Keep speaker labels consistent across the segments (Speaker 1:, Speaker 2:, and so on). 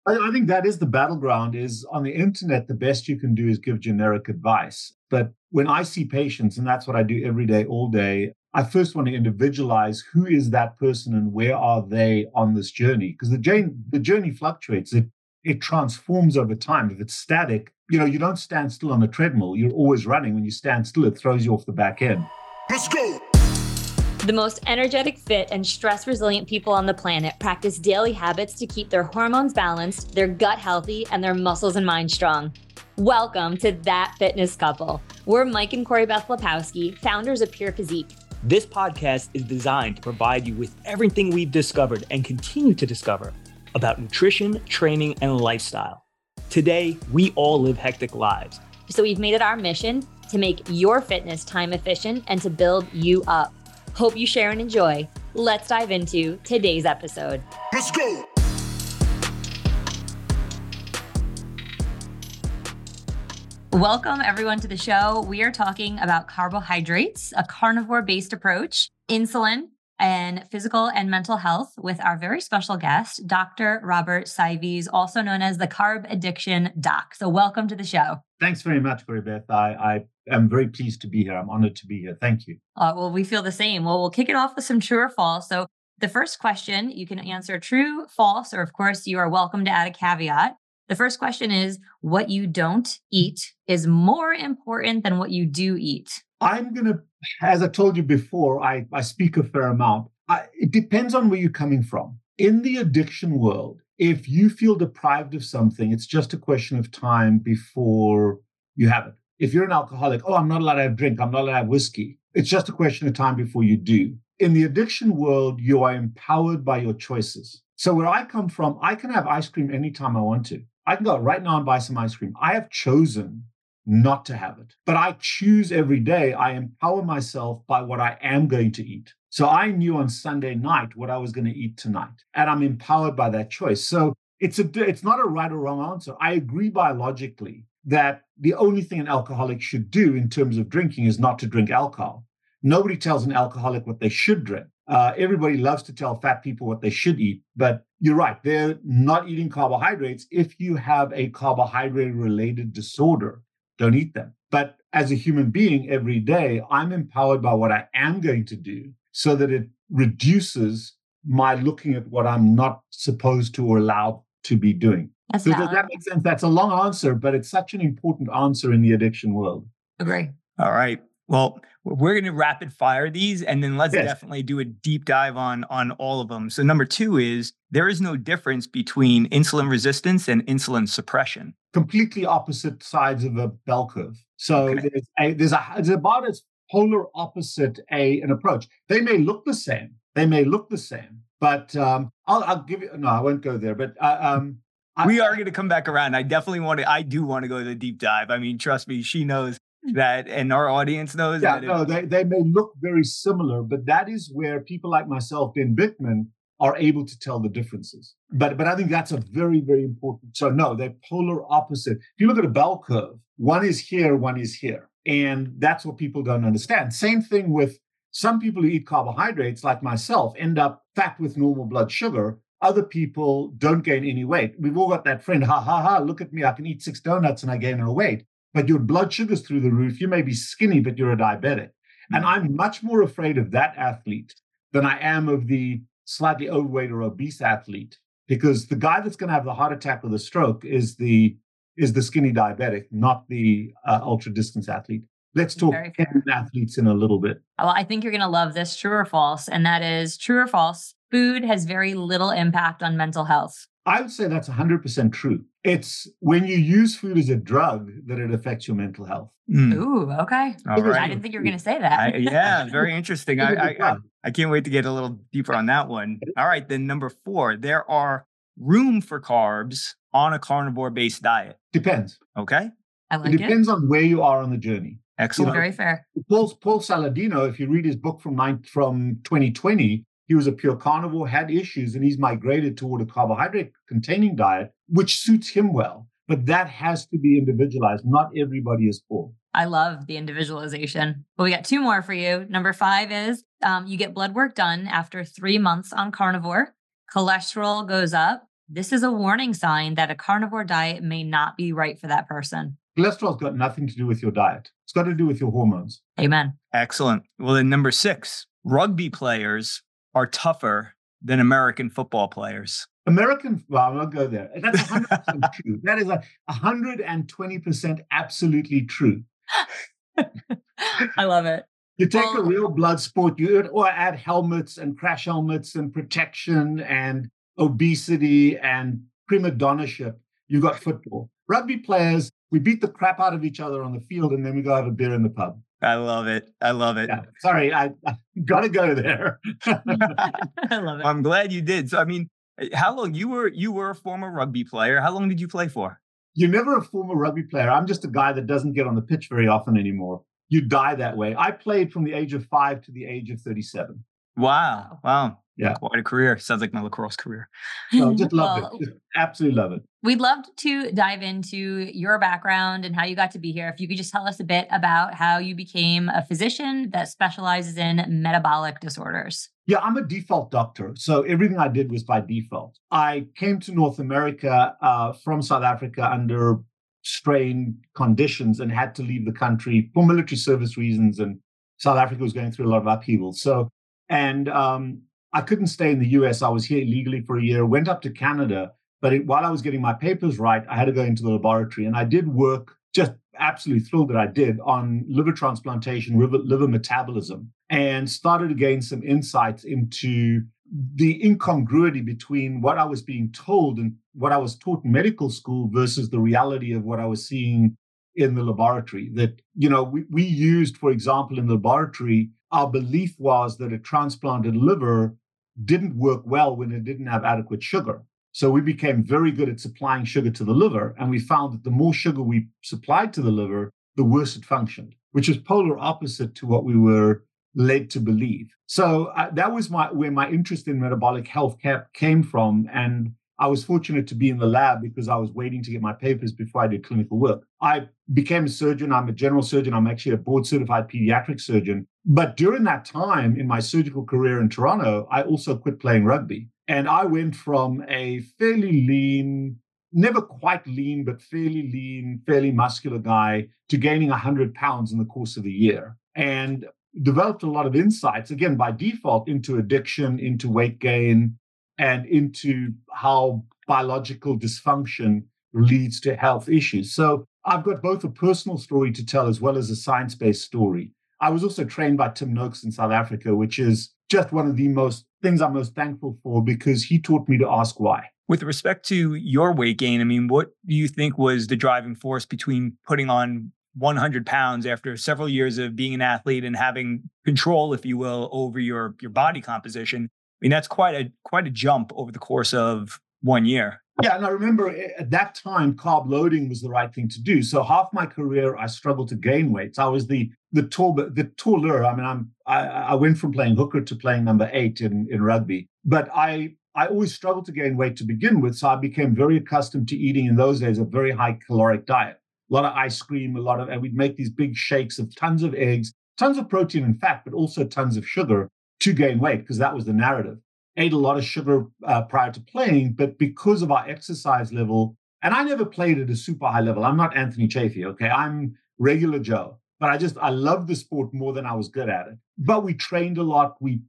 Speaker 1: I think that is the battleground. Is on the internet, the best you can do is give generic advice. But when I see patients, and that's what I do every day, all day, I first want to individualize who is that person and where are they on this journey? Because the journey fluctuates. It transforms over time. If it's static, you don't stand still on a treadmill. You're always running. When you stand still, it throws you off the back end.
Speaker 2: Let's go.
Speaker 3: The most energetic, fit, and stress-resilient people on the planet practice daily habits to keep their hormones balanced, their gut healthy, and their muscles and mind strong. Welcome to That Fitness Couple. We're Mike and Corey Beth Lepowski, founders of Pure Physique.
Speaker 4: This podcast is designed to provide you with everything we've discovered and continue to discover about nutrition, training, and lifestyle. Today, we all live hectic lives.
Speaker 3: So we've made it our mission to make your fitness time efficient and to build you up. Hope you share and enjoy. Let's dive into today's episode.
Speaker 2: Let's go.
Speaker 3: Welcome everyone to the show. We are talking about carbohydrates, a carnivore-based approach, insulin, and physical and mental health with our very special guest, Dr. Robert Saivies, also known as the Carb Addiction Doc. So welcome to the show.
Speaker 1: Thanks very much, Corey Beth. I am very pleased to be here. I'm honored to be here. Thank you.
Speaker 3: Well, we feel the same. Well, we'll kick it off with some true or false. So the first question, you can answer true, false, or of course, you are welcome to add a caveat. The first question is, what you don't eat is more important than what you do eat.
Speaker 1: I'm going to, as I told you before, I speak a fair amount. It depends on where you're coming from. In the addiction world, if you feel deprived of something, it's just a question of time before you have it. If you're an alcoholic, I'm not allowed to have drink, I'm not allowed to have whiskey. It's just a question of time before you do. In the addiction world, you are empowered by your choices. So where I come from, I can have ice cream anytime I want to. I can go right now and buy some ice cream. I have chosen not to have it, but I choose every day. I empower myself by what I am going to eat. So I knew on Sunday night what I was going to eat tonight, and I'm empowered by that choice. So it's not a right or wrong answer. I agree biologically that the only thing an alcoholic should do in terms of drinking is not to drink alcohol. Nobody tells an alcoholic what they should drink. Everybody loves to tell fat people what they should eat, but you're right. They're not eating carbohydrates. If you have a carbohydrate-related disorder, don't eat them. But as a human being, every day, I'm empowered by what I am going to do so that it reduces my looking at what I'm not supposed to or allowed to be doing.
Speaker 3: Does
Speaker 1: that make sense? That's a long answer, but it's such an important answer in the addiction world.
Speaker 3: Agree.
Speaker 4: All right. Well, we're going to rapid fire these, and then let's definitely do a deep dive on all of them. So number 2 is there is no difference between insulin resistance and insulin suppression.
Speaker 1: Completely opposite sides of a bell curve. So there's about as polar opposite an approach. They may look the same. But I'll give you. No, I won't go there. But
Speaker 4: we are going to come back around. I do want to go to the deep dive. I mean, trust me, she knows that, and our audience knows that.
Speaker 1: No, they may look very similar, but that is where people like myself, Ben Bickman, are able to tell the differences. But I think that's a very, very important. So no, they're polar opposite. If you look at a bell curve, one is here, one is here. And that's what people don't understand. Same thing with some people who eat carbohydrates, like myself, end up fat with normal blood sugar. Other people don't gain any weight. We've all got that friend, look at me, I can eat 6 donuts and I gain no weight. But your blood sugar's through the roof. You may be skinny, but you're a diabetic. And I'm much more afraid of that athlete than I am of the slightly overweight or obese athlete, because the guy that's going to have the heart attack or the stroke is the skinny diabetic, not the ultra distance athlete. Let's talk athletes in a little bit.
Speaker 3: Well, I think you're going to love this, true or false. And that is true or false. Food has very little impact on mental health.
Speaker 1: I would say that's 100% true. It's when you use food as a drug that it affects your mental health.
Speaker 3: Ooh, okay.
Speaker 4: All right.
Speaker 3: I didn't think you were going to say that.
Speaker 4: Very interesting. I can't wait to get a little deeper on that one. All right, then number 4, there are room for carbs on a carnivore-based diet.
Speaker 1: Depends.
Speaker 4: Okay.
Speaker 3: I like it.
Speaker 1: Depends on where you are on the journey.
Speaker 4: Excellent.
Speaker 3: Very fair.
Speaker 1: Paul Saladino, if you read his book from 2020, he was a pure carnivore, had issues, and he's migrated toward a carbohydrate-containing diet, which suits him well. But that has to be individualized. Not everybody is Paul.
Speaker 3: I love the individualization. Well, we got 2 more for you. Number 5 is you get blood work done after 3 months on carnivore. Cholesterol goes up, this is a warning sign that a carnivore diet may not be right for that person.
Speaker 1: Cholesterol's got nothing to do with your diet. It's got to do with your hormones.
Speaker 3: Amen.
Speaker 4: Excellent. Well, then number 6, rugby players are tougher than American football players.
Speaker 1: Well, I'll go there. That's 100% true. That is 120% absolutely true.
Speaker 3: I love it.
Speaker 1: You take a real blood sport, or add helmets and crash helmets and protection and obesity and prima donnaship, you've got football. Rugby players, we beat the crap out of each other on the field and then we go have a beer in the pub.
Speaker 4: I love it. Yeah,
Speaker 1: sorry, I got to go there.
Speaker 3: I love it.
Speaker 4: I'm glad you did. So, I mean, how long you were a former rugby player? How long did you play for?
Speaker 1: You're never a former rugby player. I'm just a guy that doesn't get on the pitch very often anymore. You die that way. I played from the age of 5 to the age of 37.
Speaker 4: Wow.
Speaker 1: Yeah.
Speaker 4: Quite a career. Sounds like my lacrosse career.
Speaker 1: No, just love it. Just absolutely love it.
Speaker 3: We'd love to dive into your background and how you got to be here. If you could just tell us a bit about how you became a physician that specializes in metabolic disorders.
Speaker 1: Yeah, I'm a default doctor. So everything I did was by default. I came to North America from South Africa under strained conditions and had to leave the country for military service reasons. And South Africa was going through a lot of upheaval. I couldn't stay in the US. I was here illegally for a year, went up to Canada. But while I was getting my papers right, I had to go into the laboratory. And I did work, just absolutely thrilled that I did, on liver transplantation, liver metabolism, and started to gain some insights into the incongruity between what I was being told and what I was taught in medical school versus the reality of what I was seeing in the laboratory. That, we used, for example, in the laboratory, our belief was that a transplanted liver didn't work well when it didn't have adequate sugar. So we became very good at supplying sugar to the liver. And we found that the more sugar we supplied to the liver, the worse it functioned, which is polar opposite to what we were led to believe. So that was where my interest in metabolic health came from. And I was fortunate to be in the lab because I was waiting to get my papers before I did clinical work. I became a surgeon. I'm a general surgeon. I'm actually a board certified pediatric surgeon. But during that time in my surgical career in Toronto, I also quit playing rugby. And I went from a fairly lean, never quite lean, but fairly lean, fairly muscular guy to gaining 100 pounds in the course of a year. And developed a lot of insights, again, by default, into addiction, into weight gain, and into how biological dysfunction leads to health issues. So I've got both a personal story to tell as well as a science-based story. I was also trained by Tim Noakes in South Africa, which is just one of the most things I'm most thankful for because he taught me to ask why.
Speaker 4: With respect to your weight gain, I mean, what do you think was the driving force between putting on 100 pounds after several years of being an athlete and having control, if you will, over your body composition? I mean, that's quite a jump over the course of 1 year.
Speaker 1: Yeah, and I remember at that time, carb loading was the right thing to do. So half my career, I struggled to gain weight. So I was the taller. I mean, I went from playing hooker to playing number 8 in rugby. But I always struggled to gain weight to begin with. So I became very accustomed to eating in those days a very high caloric diet. A lot of ice cream, and we'd make these big shakes of tons of eggs, tons of protein and fat, but also tons of sugar to gain weight because that was the narrative. Ate a lot of sugar prior to playing, but because of our exercise level, and I never played at a super high level. I'm not Anthony Chafee, okay? I'm regular Joe, but I loved the sport more than I was good at it. But we trained a lot. We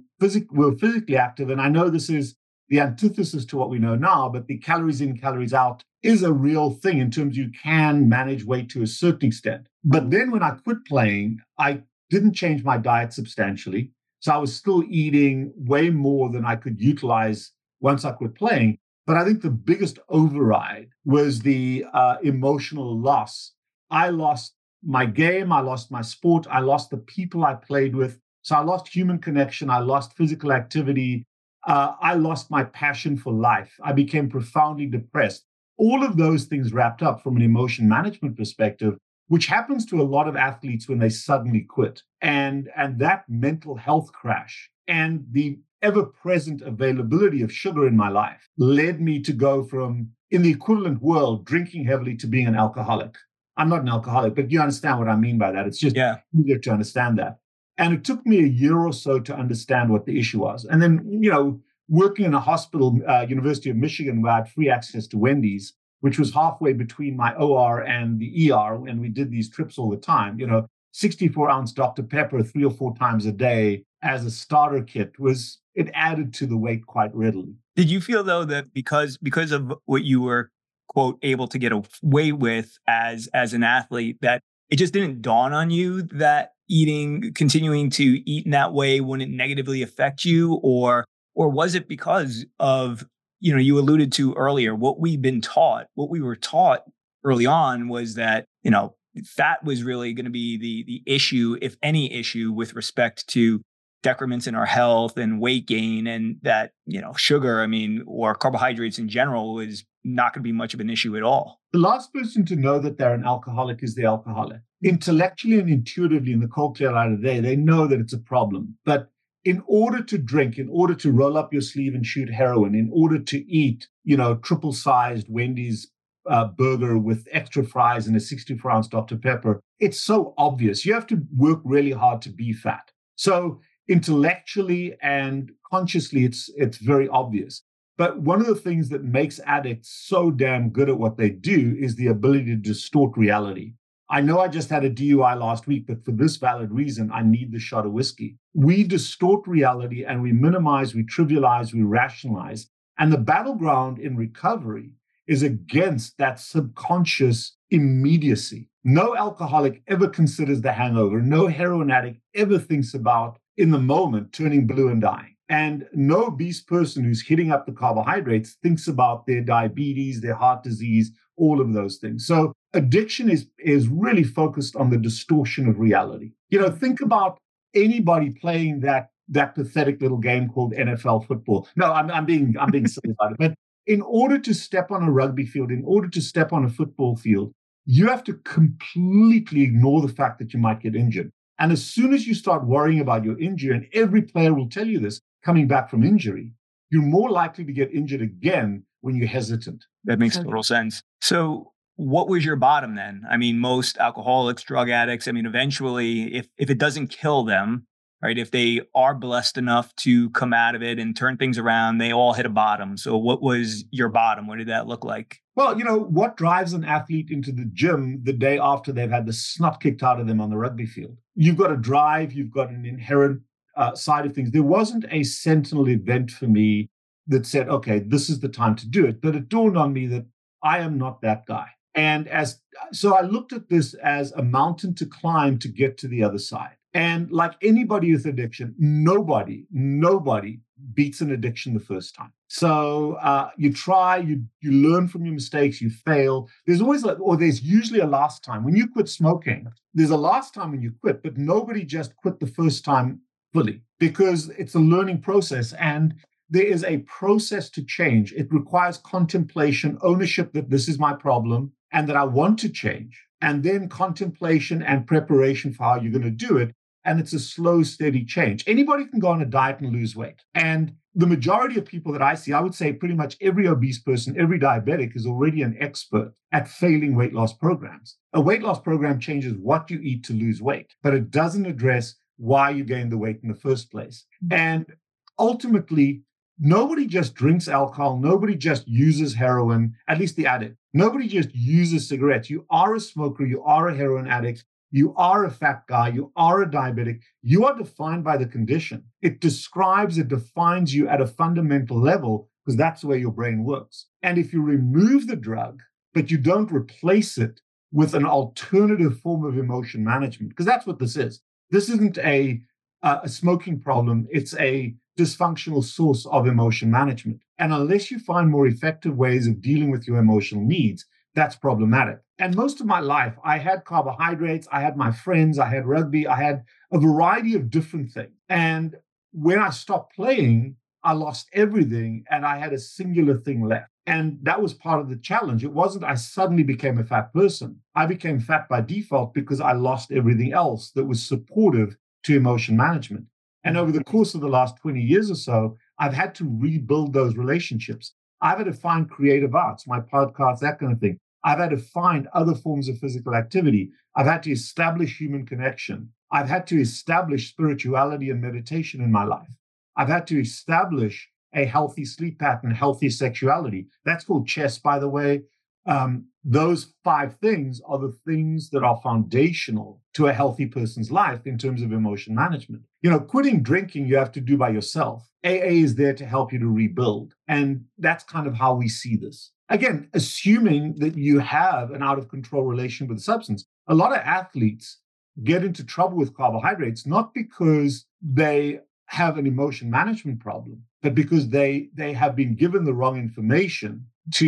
Speaker 1: were physically active, and I know this is the antithesis to what we know now, but the calories in, calories out is a real thing in terms you can manage weight to a certain extent. But then when I quit playing, I didn't change my diet substantially. So I was still eating way more than I could utilize once I quit playing. But I think the biggest override was the emotional loss. I lost my game. I lost my sport. I lost the people I played with. So I lost human connection. I lost physical activity. I lost my passion for life. I became profoundly depressed. All of those things wrapped up from an emotion management perspective, which happens to a lot of athletes when they suddenly quit. And that mental health crash and the ever-present availability of sugar in my life led me to go from, in the equivalent world, drinking heavily to being an alcoholic. I'm not an alcoholic, but you understand what I mean by that. It's just easier to understand that. And it took me a year or so to understand what the issue was. And then, working in a hospital, University of Michigan, where I had free access to Wendy's, which was halfway between my OR and the ER. And we did these trips all the time, 64-ounce Dr. Pepper 3 or 4 times a day as a starter kit it added to the weight quite readily.
Speaker 4: Did you feel, though, that because of what you were, quote, able to get away with as an athlete, that it just didn't dawn on you that continuing to eat in that way wouldn't negatively affect you? Or was it because of, you alluded to earlier, what we were taught early on was that, fat was really going to be the issue, if any issue, with respect to decrements in our health and weight gain, and that, sugar, or carbohydrates in general is not going to be much of an issue at all.
Speaker 1: The last person to know that they're an alcoholic is the alcoholic. Intellectually and intuitively, in the cold clear light of day, they know that it's a problem. But in order to drink, in order to roll up your sleeve and shoot heroin, in order to eat, triple-sized Wendy's burger with extra fries and a 64-ounce Dr. Pepper, it's so obvious. You have to work really hard to be fat. So intellectually and consciously, it's very obvious. But one of the things that makes addicts so damn good at what they do is the ability to distort reality. I know I just had a DUI last week, but for this valid reason, I need the shot of whiskey. We distort reality and we minimize, we trivialize, we rationalize. And the battleground in recovery is against that subconscious immediacy. No alcoholic ever considers the hangover. No heroin addict ever thinks about, in the moment, turning blue and dying. And no obese person who's hitting up the carbohydrates thinks about their diabetes, their heart disease, all of those things. So addiction is really focused on the distortion of reality. Think about anybody playing that pathetic little game called NFL football. No, I'm being silly about it. But in order to step on a rugby field, in order to step on a football field, you have to completely ignore the fact that you might get injured. And as soon as you start worrying about your injury, and every player will tell you this, coming back from injury, you're more likely to get injured again when you're hesitant.
Speaker 4: That makes total sense. So what was your bottom then? Most alcoholics, drug addicts, eventually, if it doesn't kill them, right, if they are blessed enough to come out of it and turn things around, they all hit a bottom. So what was your bottom? What did that look like?
Speaker 1: Well, what drives an athlete into the gym the day after they've had the snot kicked out of them on the rugby field? You've got a drive, you've got an inherent side of things. There wasn't a sentinel event for me that said, okay, this is the time to do it. But it dawned on me that I am not that guy. And so I looked at this as a mountain to climb to get to the other side. And like anybody with addiction, nobody beats an addiction the first time. So you try, you learn from your mistakes, you fail. There's usually a last time. When you quit smoking, there's a last time when you quit, but nobody just quit the first time fully, because it's a learning process and there is a process to change. It requires contemplation, ownership that this is my problem and that I want to change, and then contemplation and preparation for how you're going to do it. And it's a slow, steady change. Anybody can go on a diet and lose weight. And the majority of people that I see, I would say pretty much every obese person, every diabetic is already an expert at failing weight loss programs. A weight loss program changes what you eat to lose weight, but it doesn't address why you gained the weight in the first place. And ultimately, nobody just drinks alcohol. Nobody just uses heroin, at least the addict. Nobody just uses cigarettes. You are a smoker. You are a heroin addict. You are a fat guy. You are a diabetic. You are defined by the condition. It defines you at a fundamental level because that's the way your brain works. And if you remove the drug, but you don't replace it with an alternative form of emotion management, because that's what this is. This isn't a smoking problem. It's a dysfunctional source of emotion management. And unless you find more effective ways of dealing with your emotional needs, that's problematic. And most of my life, I had carbohydrates, I had my friends, I had rugby, I had a variety of different things. And when I stopped playing, I lost everything and I had a singular thing left. And that was part of the challenge. It wasn't I suddenly became a fat person. I became fat by default because I lost everything else that was supportive to emotion management. And over the course of the last 20 years or so, I've had to rebuild those relationships. I've had to find creative arts, my podcasts, that kind of thing. I've had to find other forms of physical activity. I've had to establish human connection. I've had to establish spirituality and meditation in my life. I've had to establish a healthy sleep pattern, healthy sexuality. That's called chess, by the way. Those 5 things are the things that are foundational to a healthy person's life in terms of emotion management. Quitting drinking, you have to do by yourself. AA is there to help you to rebuild. And that's kind of how we see this. Again, assuming that you have an out of control relation with substance. A lot of athletes get into trouble with carbohydrates, not because they have an emotion management problem, but because they have been given the wrong information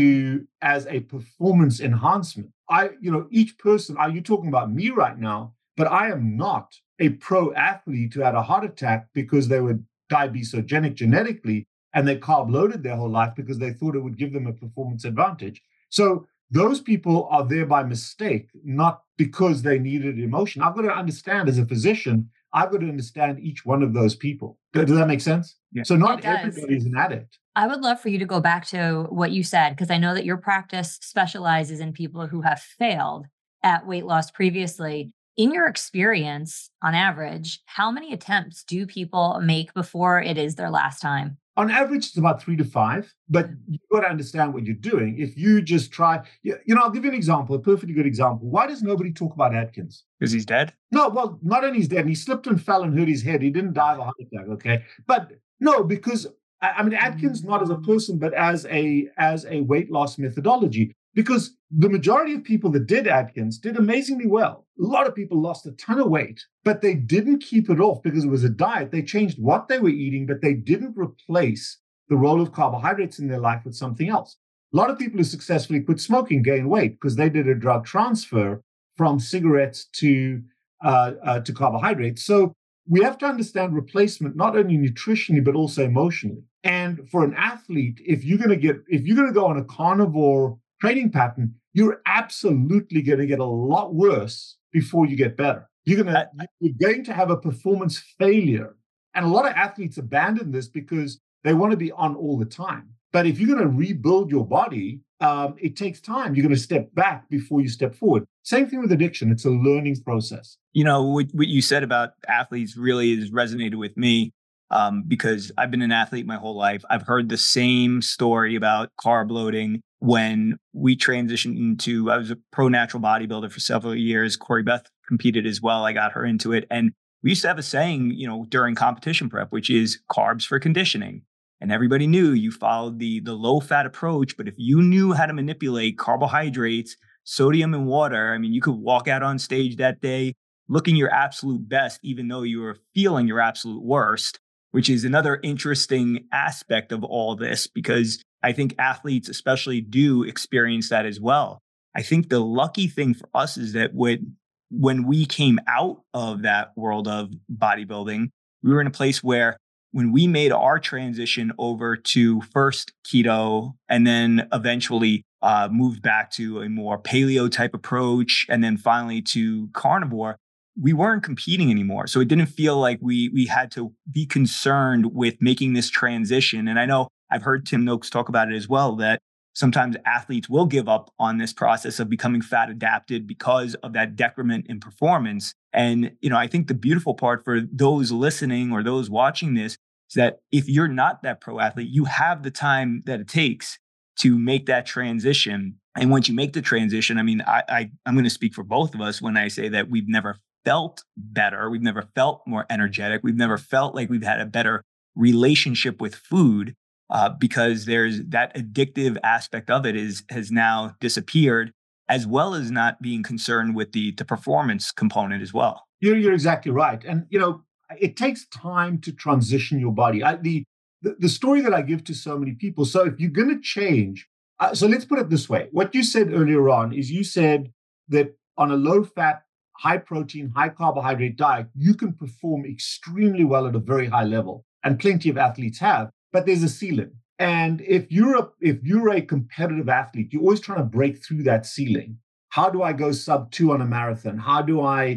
Speaker 1: as a performance enhancement. Each person, are you talking about me right now? But I am not a pro athlete who had a heart attack because they were diabetogenic genetically and they carb loaded their whole life because they thought it would give them a performance advantage. So those people are there by mistake, not because they needed emotion. I've got to understand as a physician, I've got to understand each one of those people. Does that make sense?
Speaker 4: Yeah.
Speaker 1: So not everybody is an addict.
Speaker 3: I would love for you to go back to what you said, because I know that your practice specializes in people who have failed at weight loss previously. In your experience, on average, how many attempts do people make before it is their last time?
Speaker 1: On average, it's about 3 to 5, but you've got to understand what you're doing. If you just try, I'll give you an example, a perfectly good example. Why does nobody talk about Atkins?
Speaker 4: Because he's dead?
Speaker 1: No, well, not only he's dead, he slipped and fell and hurt his head. He didn't die of a heart attack, okay? But no, because, Atkins not as a person, but as a weight loss methodology. Because the majority of people that did Atkins did amazingly well. A lot of people lost a ton of weight, but they didn't keep it off because it was a diet. They changed what they were eating, but they didn't replace the role of carbohydrates in their life with something else. A lot of people who successfully quit smoking gain weight because they did a drug transfer from cigarettes to carbohydrates. So we have to understand replacement, not only nutritionally, but also emotionally. And for an athlete, if you're going to go on a carnivore training pattern, you're absolutely going to get a lot worse before you get better. You're going to have a performance failure. And a lot of athletes abandon this because they want to be on all the time. But if you're going to rebuild your body, it takes time. You're going to step back before you step forward. Same thing with addiction. It's a learning process.
Speaker 4: What you said about athletes really has resonated with me. Because I've been an athlete my whole life. I've heard the same story about carb loading. When we transitioned into, I was a pro natural bodybuilder for several years. Corey Beth competed as well. I got her into it. And we used to have a saying, during competition prep, which is carbs for conditioning. And everybody knew you followed the low fat approach. But if you knew how to manipulate carbohydrates, sodium and water, you could walk out on stage that day looking your absolute best, even though you were feeling your absolute worst, which is another interesting aspect of all this, because I think athletes especially do experience that as well. I think the lucky thing for us is that when we came out of that world of bodybuilding, we were in a place where when we made our transition over to first keto and then eventually moved back to a more paleo type approach and then finally to carnivore, we weren't competing anymore. So it didn't feel like we had to be concerned with making this transition. And I know I've heard Tim Noakes talk about it as well, that sometimes athletes will give up on this process of becoming fat adapted because of that decrement in performance. And, I think the beautiful part for those listening or those watching this is that if you're not that pro athlete, you have the time that it takes to make that transition. And once you make the transition, I'm going to speak for both of us when I say that we've never felt better. We've never felt more energetic. We've never felt like we've had a better relationship with food because there's that addictive aspect of it has now disappeared, as well as not being concerned with the performance component as well.
Speaker 1: You're exactly right. And, it takes time to transition your body. The story that I give to so many people. So if you're going to change, so let's put it this way. What you said earlier on is you said that on a low fat, high protein, high carbohydrate diet, you can perform extremely well at a very high level. And plenty of athletes have, but there's a ceiling. And if you're a competitive athlete, you're always trying to break through that ceiling. How do I go sub 2 on a marathon? How do I,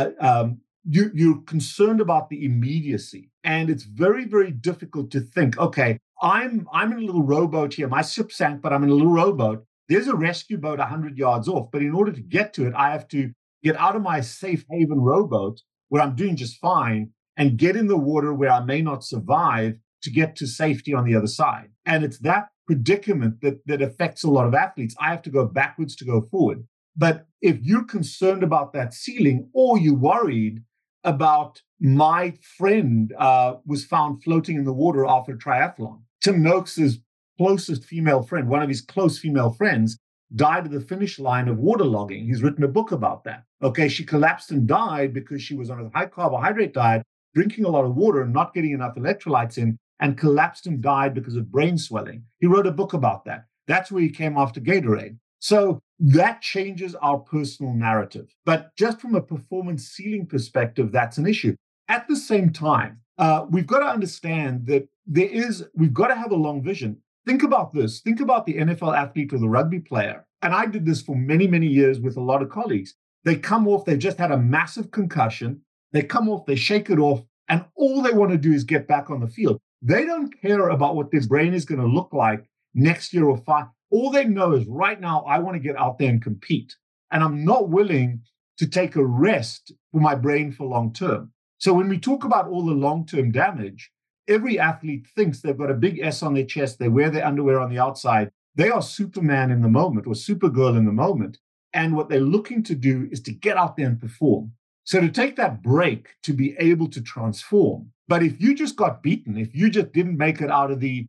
Speaker 1: you're concerned about the immediacy. And it's very, very difficult to think, okay, I'm in a little rowboat here. My ship sank, but I'm in a little rowboat. There's a rescue boat 100 yards off. But in order to get to it, I have to get out of my safe haven rowboat where I'm doing just fine and get in the water where I may not survive to get to safety on the other side. And it's that predicament that affects a lot of athletes. I have to go backwards to go forward. But if you're concerned about that ceiling, or you're worried about, my friend was found floating in the water after a triathlon. Tim Noakes' closest female friend, one of his close female friends, died at the finish line of waterlogging. He's written a book about that. Okay, she collapsed and died because she was on a high carbohydrate diet, drinking a lot of water and not getting enough electrolytes in, and collapsed and died because of brain swelling. He wrote a book about that. That's where he came after Gatorade. So that changes our personal narrative. But just from a performance ceiling perspective, that's an issue. At the same time, we've got to understand that we've got to have a long vision. Think about this. Think about the NFL athlete or the rugby player. And I did this for many, many years with a lot of colleagues. They come off, they just had a massive concussion. They come off, they shake it off, and all they want to do is get back on the field. They don't care about what their brain is going to look like next year or 5. All they know is right now, I want to get out there and compete. And I'm not willing to take a rest for my brain for long term. So when we talk about all the long-term damage, every athlete thinks they've got a big S on their chest. They wear their underwear on the outside. They are Superman in the moment or Supergirl in the moment. And what they're looking to do is to get out there and perform. So to take that break to be able to transform. But if you just got beaten, if you just didn't make it out of the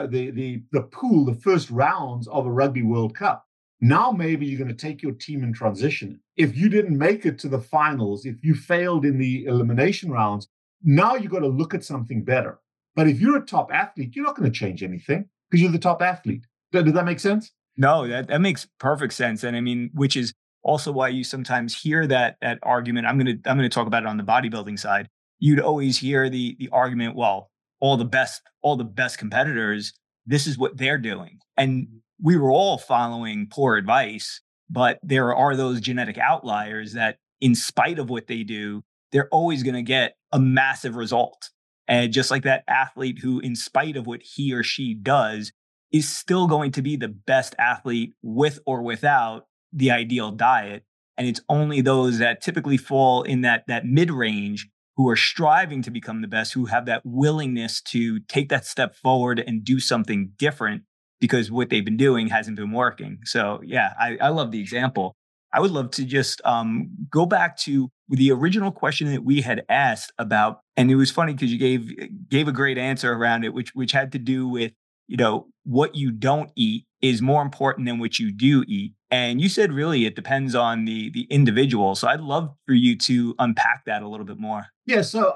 Speaker 1: pool, the first rounds of a Rugby World Cup, now maybe you're going to take your team and transition. If you didn't make it to the finals, if you failed in the elimination rounds, now you've got to look at something better. But if you're a top athlete, you're not going to change anything because you're the top athlete. Does that make sense?
Speaker 4: No, that makes perfect sense. And I mean, which is also why you sometimes hear that argument. I'm going to talk about it on the bodybuilding side. You'd always hear the argument, well, all the best competitors, this is what they're doing. And we were all following poor advice, but there are those genetic outliers that in spite of what they do, they're always going to get a massive result. And just like that athlete who, in spite of what he or she does, is still going to be the best athlete with or without the ideal diet. And it's only those that typically fall in that mid-range who are striving to become the best, who have that willingness to take that step forward and do something different because what they've been doing hasn't been working. So yeah, I love the example. I would love to just go back to the original question that we had asked about, and it was funny because you gave a great answer around it, which had to do with, what you don't eat is more important than what you do eat. And you said really it depends on the individual. So I'd love for you to unpack that a little bit more.
Speaker 1: Yeah. So,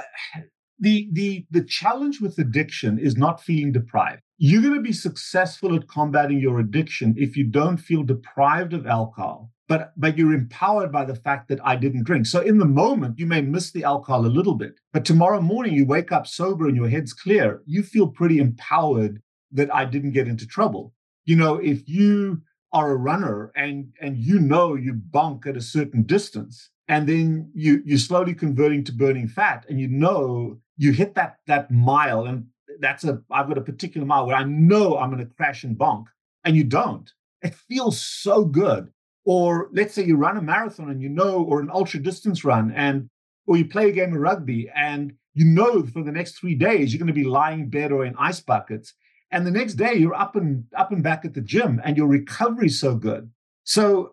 Speaker 1: the challenge with addiction is not feeling deprived. You're going to be successful at combating your addiction if you don't feel deprived of alcohol, but you're empowered by the fact that I didn't drink. So in the moment, you may miss the alcohol a little bit, but tomorrow morning you wake up sober and your head's clear. You feel pretty empowered that I didn't get into trouble. If you are a runner and you bonk at a certain distance, and then you're slowly converting to burning fat, and you hit that mile, and I've got a particular mile where I know I'm going to crash and bonk, and you don't. It feels so good. Or let's say you run a marathon and or an ultra distance run, or you play a game of rugby, and for the next 3 days you're going to be lying in bed or in ice buckets. And the next day you're up and back at the gym, and your recovery is so good. So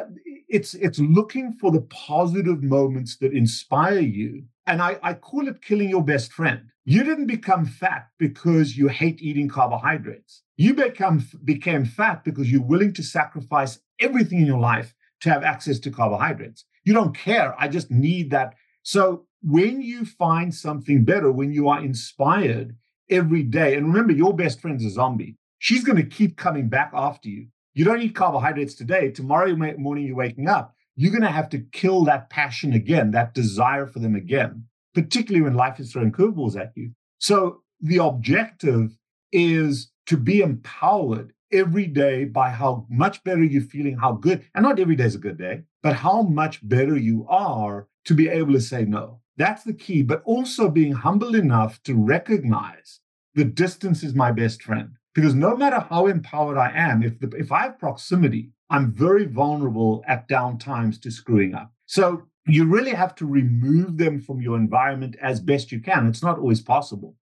Speaker 1: it's looking for the positive moments that inspire you. And I call it killing your best friend. You didn't become fat because you hate eating carbohydrates. You became fat because you're willing to sacrifice everything in your life to have access to carbohydrates. You don't care. I just need that. So when you find something better, when you are inspired every day, and remember, your best friend's a zombie. She's going to keep coming back after you. You don't eat carbohydrates today. Tomorrow morning you're waking up, you're going to have to kill that passion again, that desire for them again, particularly when life is throwing curveballs at you. So the objective is to be empowered every day by how much better you're feeling, how good, and not every day is a good day, but how much better you are to be able to say no. That's the key, but also being humble enough to recognize the distance is my best friend. Because no matter how empowered I am, if I have proximity, I'm very vulnerable at down times to screwing up. So you really have to remove them from your environment as best you can. It's not always possible.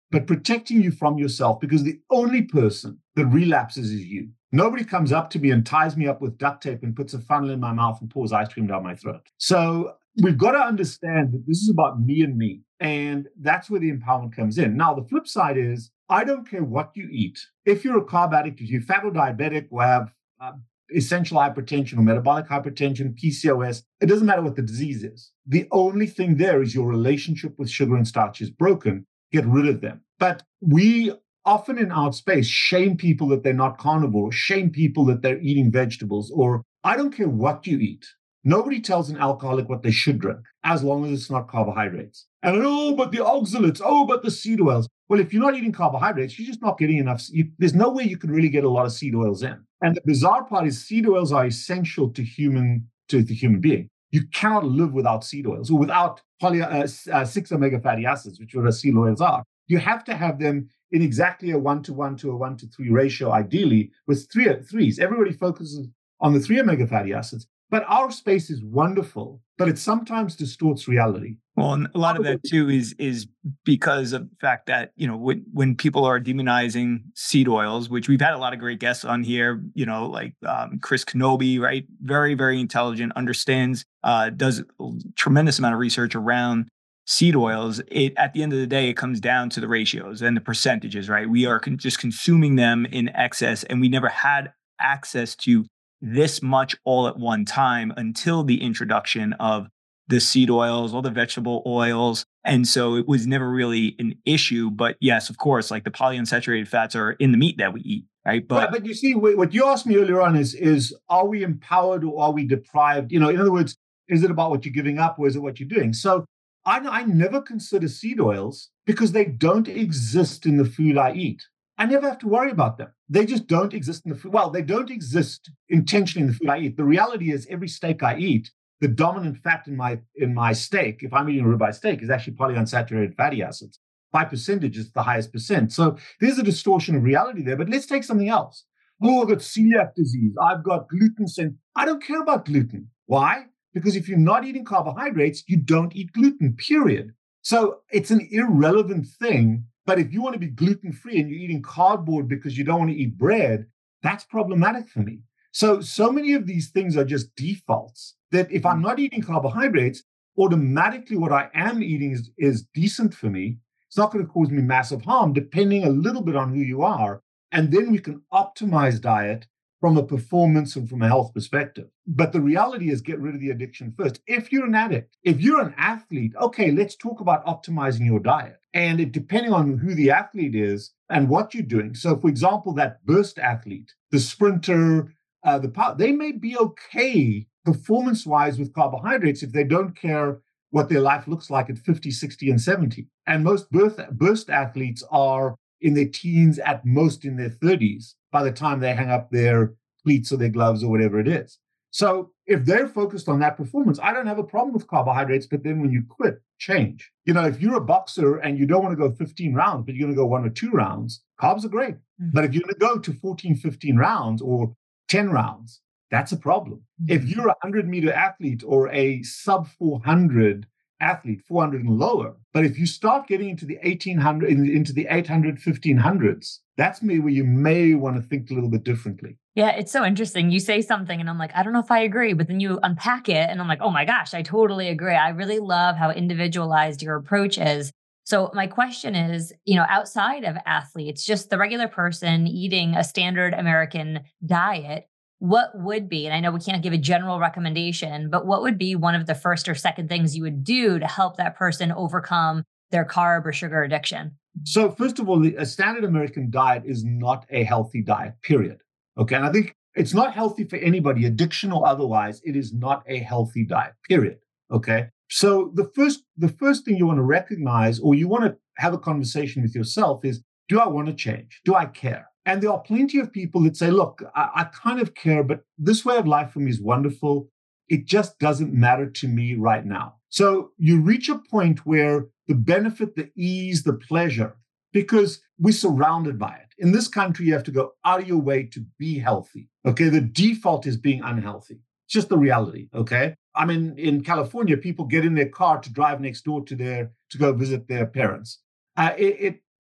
Speaker 1: but protecting you from yourself, because the only person that relapses is you. Nobody comes up to me and ties me up with duct tape and puts a funnel in my mouth and pours ice cream down my throat. So we've got to understand that this is about me and me. And that's where the empowerment comes in. Now, the flip side is, I don't care what you eat. If you're a carb addict, if you're fat or diabetic or have essential hypertension or metabolic hypertension, PCOS, it doesn't matter what the disease is. The only thing there is your relationship with sugar and starch is broken. Get rid of them. But we often in our space shame people that they're not carnivore, or shame people that they're eating vegetables, or I don't care what you eat. Nobody tells an alcoholic what they should drink, as long as it's not carbohydrates. And but the oxalates, but the seed oils. Well, if you're not eating carbohydrates, you're just not getting enough. There's no way you can really get a lot of seed oils in. And the bizarre part is seed oils are essential to the human being. You cannot live without seed oils or without 6 omega fatty acids, which are what seed oils are. You have to have them in exactly a 1:1 to a 1:3 ratio, ideally, with threes. Everybody focuses on the 3 omega fatty acids. But our space is wonderful, but it sometimes distorts reality.
Speaker 4: Well, and a lot of that too is because of the fact that, when people are demonizing seed oils, which we've had a lot of great guests on here, like Chris Kenobi, right? Very, very intelligent, understands, does a tremendous amount of research around seed oils. At the end of the day, it comes down to the ratios and the percentages, right? We are just consuming them in excess, and we never had access to this much all at one time until the introduction of the seed oils, all the vegetable oils. And so it was never really an issue. But yes, of course, like the polyunsaturated fats are in the meat that we eat, right?
Speaker 1: But you see, what you asked me earlier on is are we empowered or are we deprived? In other words, is it about what you're giving up or is it what you're doing? So I never consider seed oils because they don't exist in the food I eat. I never have to worry about them. They just don't exist in the food. Well, they don't exist intentionally in the food I eat. The reality is every steak I eat, the dominant fat in my steak, if I'm eating a ribeye steak, is actually polyunsaturated fatty acids. By percentage, it's the highest percent. So there's a distortion of reality there. But let's take something else. I've got celiac disease. I've got gluten. I don't care about gluten. Why? Because if you're not eating carbohydrates, you don't eat gluten, period. So it's an irrelevant thing. But if you want to be gluten-free and you're eating cardboard because you don't want to eat bread, that's problematic for me. So many of these things are just defaults that if I'm not eating carbohydrates, automatically what I am eating is decent for me. It's not going to cause me massive harm, depending a little bit on who you are. And then we can optimize diet from a performance and from a health perspective. But the reality is get rid of the addiction first. If you're an addict, if you're an athlete, okay, let's talk about optimizing your diet. And it depending on who the athlete is and what you're doing. So for example, that burst athlete, the sprinter, they may be okay performance-wise with carbohydrates if they don't care what their life looks like at 50, 60, and 70. And most burst athletes are in their teens, at most in their 30s, by the time they hang up their cleats or their gloves or whatever it is. So if they're focused on that performance, I don't have a problem with carbohydrates, but then when you quit, change. If you're a boxer and you don't want to go 15 rounds, but you're going to go 1 or 2 rounds, carbs are great. Mm-hmm. But if you're going to go to 14, 15 rounds or 10 rounds, that's a problem. Mm-hmm. If you're a 100-meter athlete or a sub 400 athlete, 400 and lower, but if you start getting into the 1800, into the 800, 1500s, that's where you may want to think a little bit differently.
Speaker 3: Yeah, it's so interesting. You say something and I'm like, I don't know if I agree, but then you unpack it and I'm like, oh my gosh, I totally agree. I really love how individualized your approach is. So my question is, outside of athletes, just the regular person eating a standard American diet, what would be, and I know we can't give a general recommendation, but what would be one of the first or second things you would do to help that person overcome their carb or sugar addiction?
Speaker 1: So first of all, a standard American diet is not a healthy diet, period. Okay. And I think it's not healthy for anybody, addiction or otherwise. It is not a healthy diet, period. Okay. So the first thing you want to recognize, or you want to have a conversation with yourself is, do I want to change? Do I care? And there are plenty of people that say, look, I kind of care, but this way of life for me is wonderful. It just doesn't matter to me right now. So you reach a point where the benefit, the ease, the pleasure, because we're surrounded by it. In this country, you have to go out of your way to be healthy. Okay. The default is being unhealthy. It's just the reality. Okay. I mean, in California, people get in their car to drive next door to go visit their parents.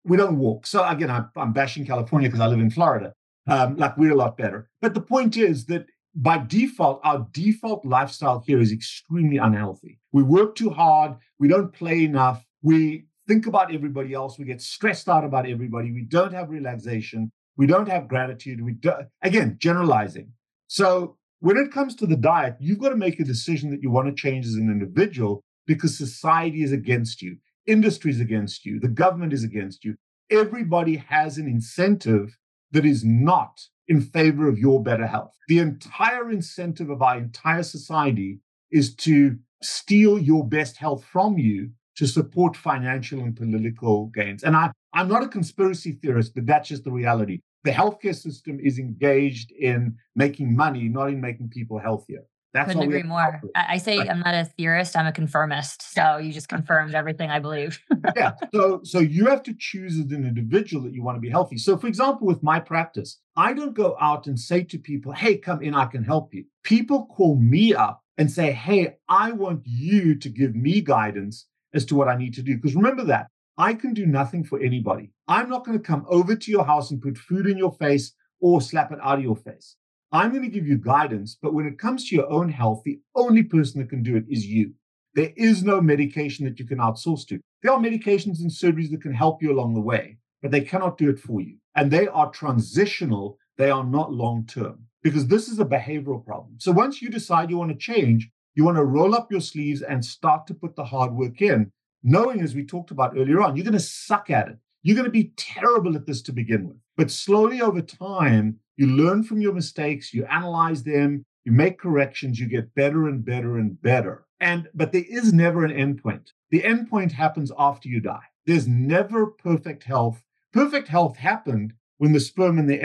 Speaker 1: we don't walk. So again, I'm bashing California because I live in Florida. Like we're a lot better. But the point is that by default, our default lifestyle here is extremely unhealthy. We work too hard. We don't play enough. We think about everybody else. We get stressed out about everybody. We don't have relaxation. We don't have gratitude. Again, generalizing. So when it comes to the diet, you've got to make a decision that you want to change as an individual because society is against you. Industry is against you. The government is against you. Everybody has an incentive that is not in favor of your better health. The entire incentive of our entire society is to steal your best health from you to support financial and political gains. And I'm not a conspiracy theorist, but that's just the reality. The healthcare system is engaged in making money, not in making people healthier. That's
Speaker 3: Couldn't agree more. I say I'm not a theorist, I'm a conformist. So you just confirmed everything I believe.
Speaker 1: Yeah. So you have to choose as an individual that you want to be healthy. So for example, with my practice, I don't go out and say to people, hey, come in, I can help you. People call me up and say, hey, I want you to give me guidance as to what I need to do. Because remember that I can do nothing for anybody. I'm not going to come over to your house and put food in your face or slap it out of your face. I'm going to give you guidance, but when it comes to your own health, the only person that can do it is you. There is no medication that you can outsource to. There are medications and surgeries that can help you along the way, but they cannot do it for you. And they are transitional. They are not long-term because this is a behavioral problem. So once you decide you want to change, you want to roll up your sleeves and start to put the hard work in, knowing, as we talked about earlier on, you're going to suck at it. You're going to be terrible at this to begin with. But slowly over time, you learn from your mistakes, you analyze them, you make corrections, you get better and better and better. But there is never an endpoint. The endpoint happens after you die. There's never perfect health. Perfect health happened when the sperm and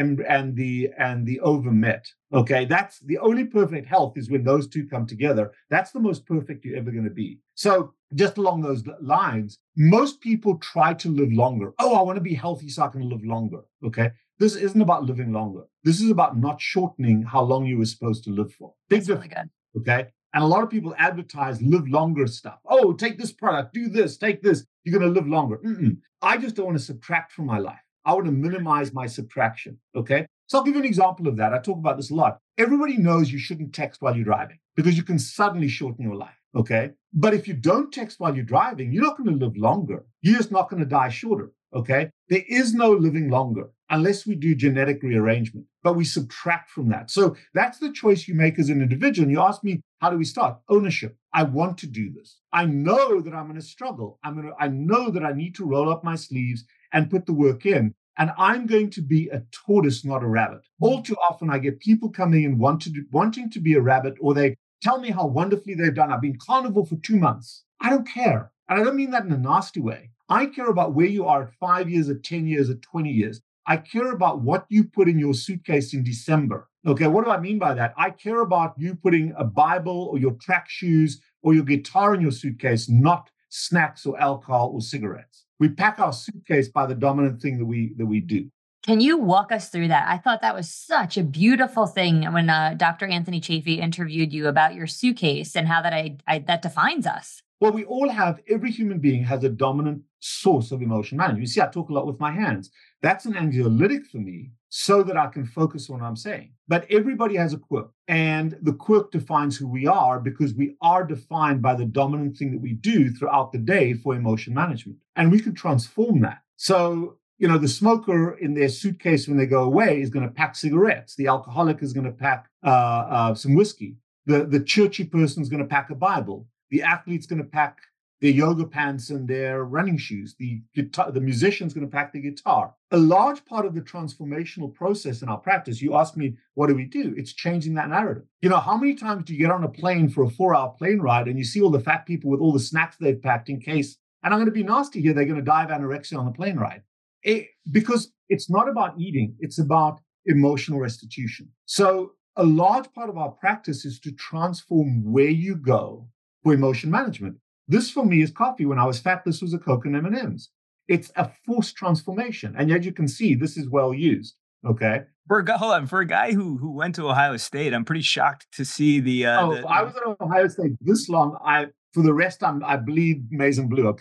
Speaker 1: the ovum met. Okay, that's the only perfect health is when those two come together. That's the most perfect you're ever going to be. So just along those lines, most people try to live longer. Oh, I want to be healthy so I can live longer. Okay, this isn't about living longer. This is about not shortening how long you were supposed to live for.
Speaker 3: That's really good.
Speaker 1: Okay, and a lot of people advertise live longer stuff. Oh, take this product, do this, take this. You're going to live longer. I just don't want to subtract from my life. I want to minimize my subtraction, okay? So I'll give you an example of that. I talk about this a lot. Everybody knows you shouldn't text while you're driving because you can suddenly shorten your life, okay? But if you don't text while you're driving, you're not going to live longer. You're just not going to die shorter, okay? There is no living longer unless we do genetic rearrangement, but we subtract from that. So that's the choice you make as an individual. And you ask me, how do we start? Ownership. I want to do this. I know that I'm going to struggle. I know that I need to roll up my sleeves and put the work in. And I'm going to be a tortoise, not a rabbit. All too often, I get people coming in wanting to be a rabbit, or they tell me how wonderfully they've done. I've been carnivore for 2 months. I don't care. And I don't mean that in a nasty way. I care about where you are at 5 years, at 10 years, at 20 years. I care about what you put in your suitcase in December. Okay, what do I mean by that? I care about you putting a Bible or your track shoes or your guitar in your suitcase, not snacks or alcohol or cigarettes. We pack our suitcase by the dominant thing that we do.
Speaker 3: Can you walk us through that? I thought that was such a beautiful thing when Dr. Anthony Chaffee interviewed you about your suitcase and how that defines us.
Speaker 1: Well, we all have, every human being has a dominant source of emotion management. You see, I talk a lot with my hands. That's an anxiolytic for me so that I can focus on what I'm saying. But everybody has a quirk, and the quirk defines who we are because we are defined by the dominant thing that we do throughout the day for emotion management. And we can transform that. So, the smoker in their suitcase when they go away is going to pack cigarettes. The alcoholic is going to pack some whiskey. The churchy person is going to pack a Bible. The athlete's going to pack their yoga pants and their running shoes. The musician's going to pack the guitar. A large part of the transformational process in our practice, you ask me, what do we do? It's changing that narrative. How many times do you get on a plane for a 4-hour plane ride and you see all the fat people with all the snacks they've packed in case, and I'm going to be nasty here, they're going to die of anorexia on the plane ride. Because it's not about eating, it's about emotional restitution. So a large part of our practice is to transform where you go for emotion management. This for me is coffee. When I was fat, this was a Coke and M&Ms. It's a forced transformation. And yet you can see this is well used. Okay.
Speaker 4: For a guy who went to Ohio State, I'm pretty shocked to see
Speaker 1: I was at Ohio State this long. For the rest, I bleed maize and blue. Okay.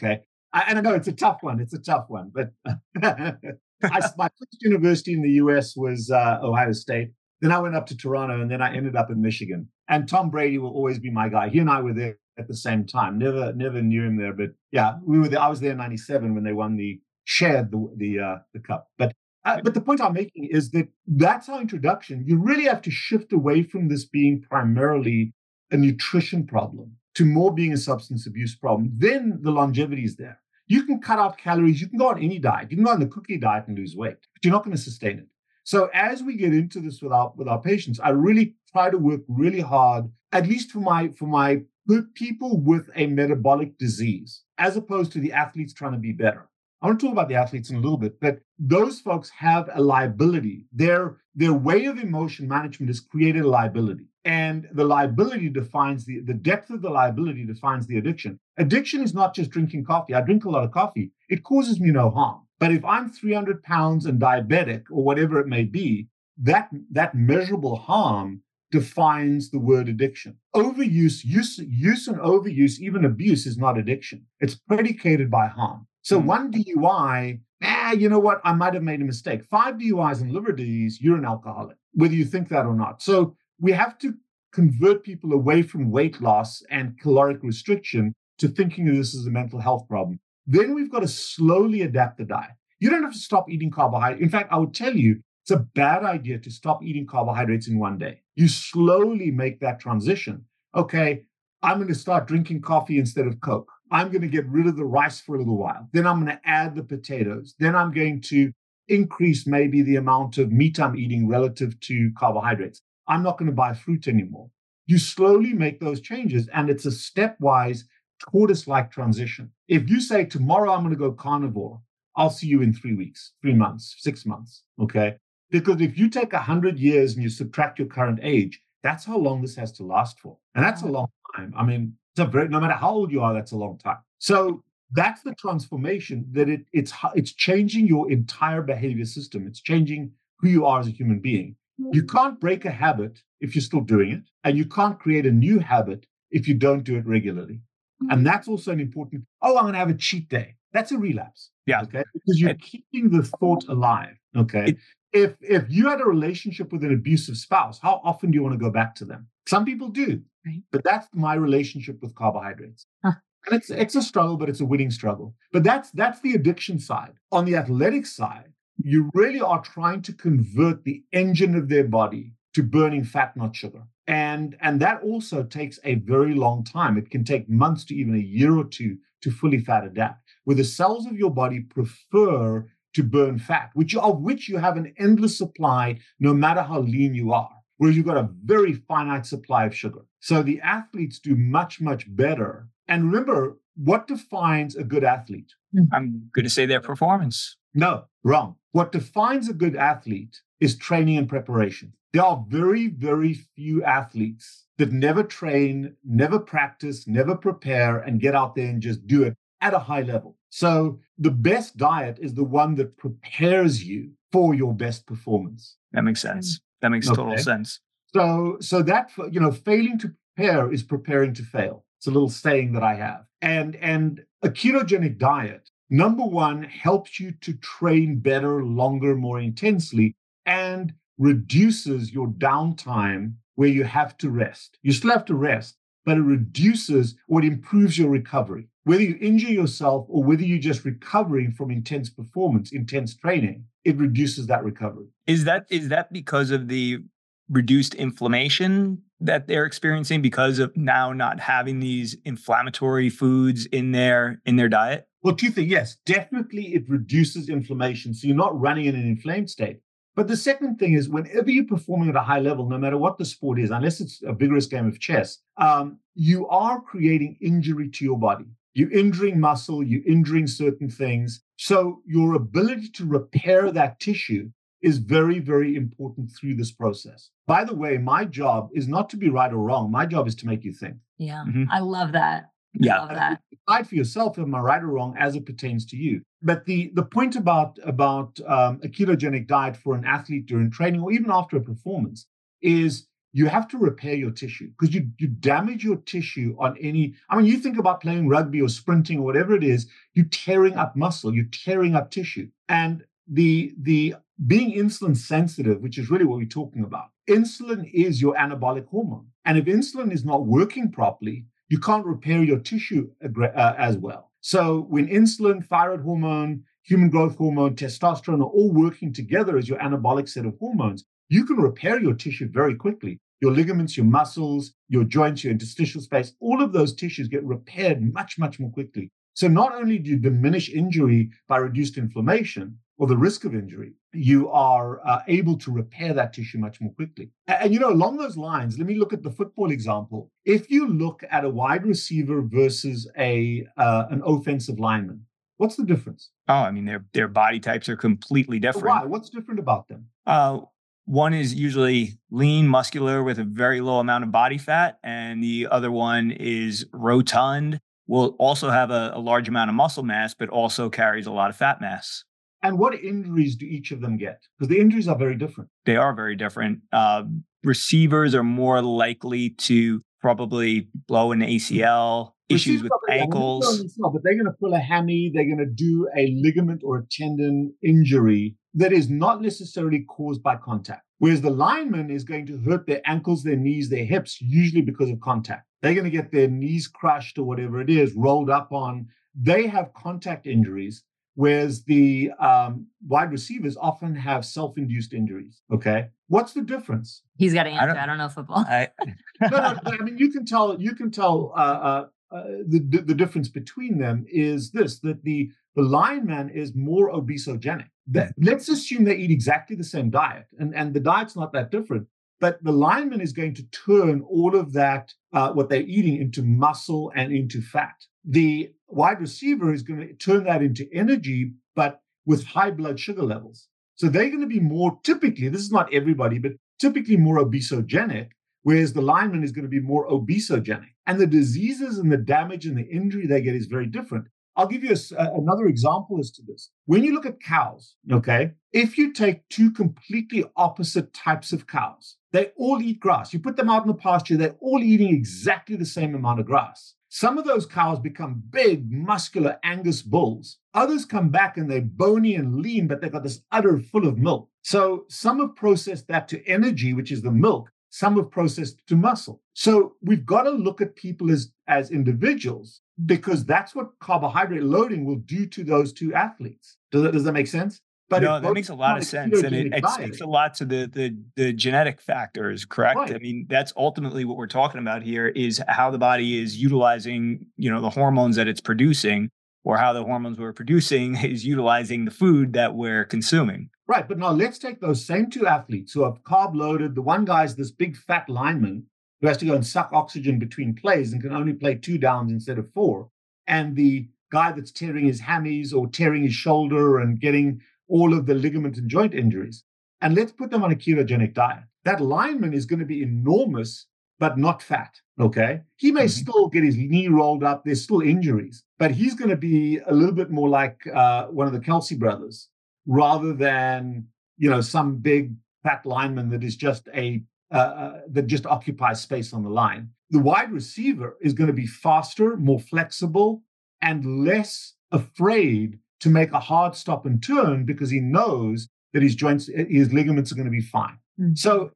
Speaker 1: I know it's a tough one. It's a tough one. But my first university in the US was Ohio State. Then I went up to Toronto, and then I ended up in Michigan. And Tom Brady will always be my guy. He and I were there at the same time. Never knew him there, but yeah, we were there. I was there in '97 when they shared the cup. But the point I'm making is that that's our introduction. You really have to shift away from this being primarily a nutrition problem to more being a substance abuse problem. Then the longevity is there. You can cut out calories. You can go on any diet. You can go on the cookie diet and lose weight, but you're not going to sustain it. So as we get into this with our patients, I really try to work really hard, at least for my people with a metabolic disease, as opposed to the athletes trying to be better. I want to talk about the athletes in a little bit, but those folks have a liability. Their way of emotion management has created a liability. And the liability defines the depth of the liability defines the addiction. Addiction is not just drinking coffee. I drink a lot of coffee. It causes me no harm. But if I'm 300 pounds and diabetic or whatever it may be, that measurable harm defines the word addiction. Overuse, use and overuse, even abuse is not addiction. It's predicated by harm. So one DUI, you know what? I might have made a mistake. 5 DUIs and liver disease, you're an alcoholic, whether you think that or not. So we have to convert people away from weight loss and caloric restriction to thinking of this as a mental health problem. Then we've got to slowly adapt the diet. You don't have to stop eating carbohydrates. In fact, I would tell you, it's a bad idea to stop eating carbohydrates in one day. You slowly make that transition. Okay, I'm going to start drinking coffee instead of Coke. I'm going to get rid of the rice for a little while. Then I'm going to add the potatoes. Then I'm going to increase maybe the amount of meat I'm eating relative to carbohydrates. I'm not going to buy fruit anymore. You slowly make those changes, and it's a stepwise, tortoise-like transition. If you say, tomorrow I'm going to go carnivore, I'll see you in 3 weeks, 3 months, 6 months, okay? Because if you take 100 years and you subtract your current age, that's how long this has to last for. And that's a long time. I mean, no matter how old you are, that's a long time. So that's the transformation, that it's changing your entire behavior system. It's changing who you are as a human being. You can't break a habit if you're still doing it, and you can't create a new habit if you don't do it regularly. And that's also an important, I'm going to have a cheat day. That's a relapse.
Speaker 4: Yeah.
Speaker 1: Okay. Because you're keeping the thought alive. Okay. If you had a relationship with an abusive spouse, how often do you want to go back to them? Some people do. Right. But that's my relationship with carbohydrates. Huh. And it's a struggle, but it's a winning struggle. But that's the addiction side. On the athletic side, you really are trying to convert the engine of their body to burning fat, not sugar. And that also takes a very long time. It can take months to even a year or two to fully fat adapt, where the cells of your body prefer to burn fat, of which you have an endless supply, no matter how lean you are, whereas you've got a very finite supply of sugar. So the athletes do much, much better. And remember, what defines a good athlete?
Speaker 4: I'm going to say their performance.
Speaker 1: No, wrong. What defines a good athlete is training and preparation. There are very, very few athletes that never train, never practice, never prepare, and get out there and just do it at a high level. So the best diet is the one that prepares you for your best performance.
Speaker 4: That makes sense. That makes total sense.
Speaker 1: So that, failing to prepare is preparing to fail. It's a little saying that I have. And a ketogenic diet, number one, helps you to train better, longer, more intensely, and reduces your downtime where you have to rest. You still have to rest, but it reduces or it improves your recovery. Whether you injure yourself or whether you're just recovering from intense performance, intense training, it reduces that recovery.
Speaker 4: Is that because of the reduced inflammation that they're experiencing because of now not having these inflammatory foods in their diet?
Speaker 1: Well, two things. Yes, definitely it reduces inflammation. So you're not running in an inflamed state. But the second thing is, whenever you're performing at a high level, no matter what the sport is, unless it's a vigorous game of chess, you are creating injury to your body. You're injuring muscle, you're injuring certain things. So your ability to repair that tissue is very, very important through this process. By the way, my job is not to be right or wrong. My job is to make you think.
Speaker 3: Yeah, I love that.
Speaker 4: Yeah.
Speaker 3: Love that.
Speaker 1: Decide for yourself, am I right or wrong as it pertains to you? But the point about a ketogenic diet for an athlete during training or even after a performance is you have to repair your tissue because you damage your tissue on any. I mean, you think about playing rugby or sprinting or whatever it is, you're tearing up muscle, you're tearing up tissue. And the being insulin sensitive, which is really what we're talking about, insulin is your anabolic hormone. And if insulin is not working properly, you can't repair your tissue as well. So when insulin, thyroid hormone, human growth hormone, testosterone are all working together as your anabolic set of hormones, you can repair your tissue very quickly. Your ligaments, your muscles, your joints, your interstitial space, all of those tissues get repaired much, much more quickly. So not only do you diminish injury by reduced inflammation or the risk of injury, you are able to repair that tissue much more quickly. And, along those lines, let me look at the football example. If you look at a wide receiver versus an offensive lineman, what's the difference?
Speaker 4: Oh, I mean, their body types are completely different.
Speaker 1: Why? What's different about them?
Speaker 4: One is usually lean, muscular with a very low amount of body fat, and the other one is rotund, will also have a large amount of muscle mass, but also carries a lot of fat mass.
Speaker 1: And what injuries do each of them get? Because the injuries are very different.
Speaker 4: They are very different. Receivers are more likely to probably blow an ACL, issues with ankles.
Speaker 1: But they're going to pull a hammy, they're going to do a ligament or a tendon injury that is not necessarily caused by contact. Whereas the lineman is going to hurt their ankles, their knees, their hips, usually because of contact. They're going to get their knees crushed or whatever it is, rolled up on. They have contact injuries, whereas the wide receivers often have self-induced injuries. Okay, what's the difference?
Speaker 3: He's got to answer. I don't know football.
Speaker 1: No, I mean, you can tell. The difference between them is this: that the lineman is more obesogenic. Let's assume they eat exactly the same diet, and the diet's not that different. But the lineman is going to turn all of that, what they're eating, into muscle and into fat. The wide receiver is going to turn that into energy, but with high blood sugar levels. So they're going to be more typically, this is not everybody, but typically more obesogenic, whereas the lineman is going to be more obesogenic. And the diseases and the damage and the injury they get is very different. I'll give you another example as to this. When you look at cows, okay, if you take two completely opposite types of cows, they all eat grass. You put them out in the pasture, they're all eating exactly the same amount of grass. Some of those cows become big, muscular Angus bulls. Others come back and they're bony and lean, but they've got this udder full of milk. So some have processed that to energy, which is the milk. Some have processed to muscle. So we've got to look at people as individuals, because that's what carbohydrate loading will do to those two athletes. Does that make sense?
Speaker 4: But no, that makes a lot of sense. And it speaks a lot to the genetic factors, correct? Right. I mean, that's ultimately what we're talking about here, is how the body is utilizing, the hormones that it's producing, or how the hormones we're producing is utilizing the food that we're consuming.
Speaker 1: Right. But now let's take those same two athletes who have carb loaded. The one guy's this big fat lineman who has to go and suck oxygen between plays and can only play 2 downs instead of 4. And the guy that's tearing his hammies or tearing his shoulder and getting all of the ligament and joint injuries. And let's put them on a ketogenic diet. That lineman is going to be enormous, but not fat. Okay. He may still get his knee rolled up. There's still injuries, but he's going to be a little bit more like one of the Kelsey brothers, rather than, some big fat lineman that is just that just occupies space on the line. The wide receiver is going to be faster, more flexible, and less afraid to make a hard stop and turn, because he knows that his joints, his ligaments are going to be fine. Mm-hmm. So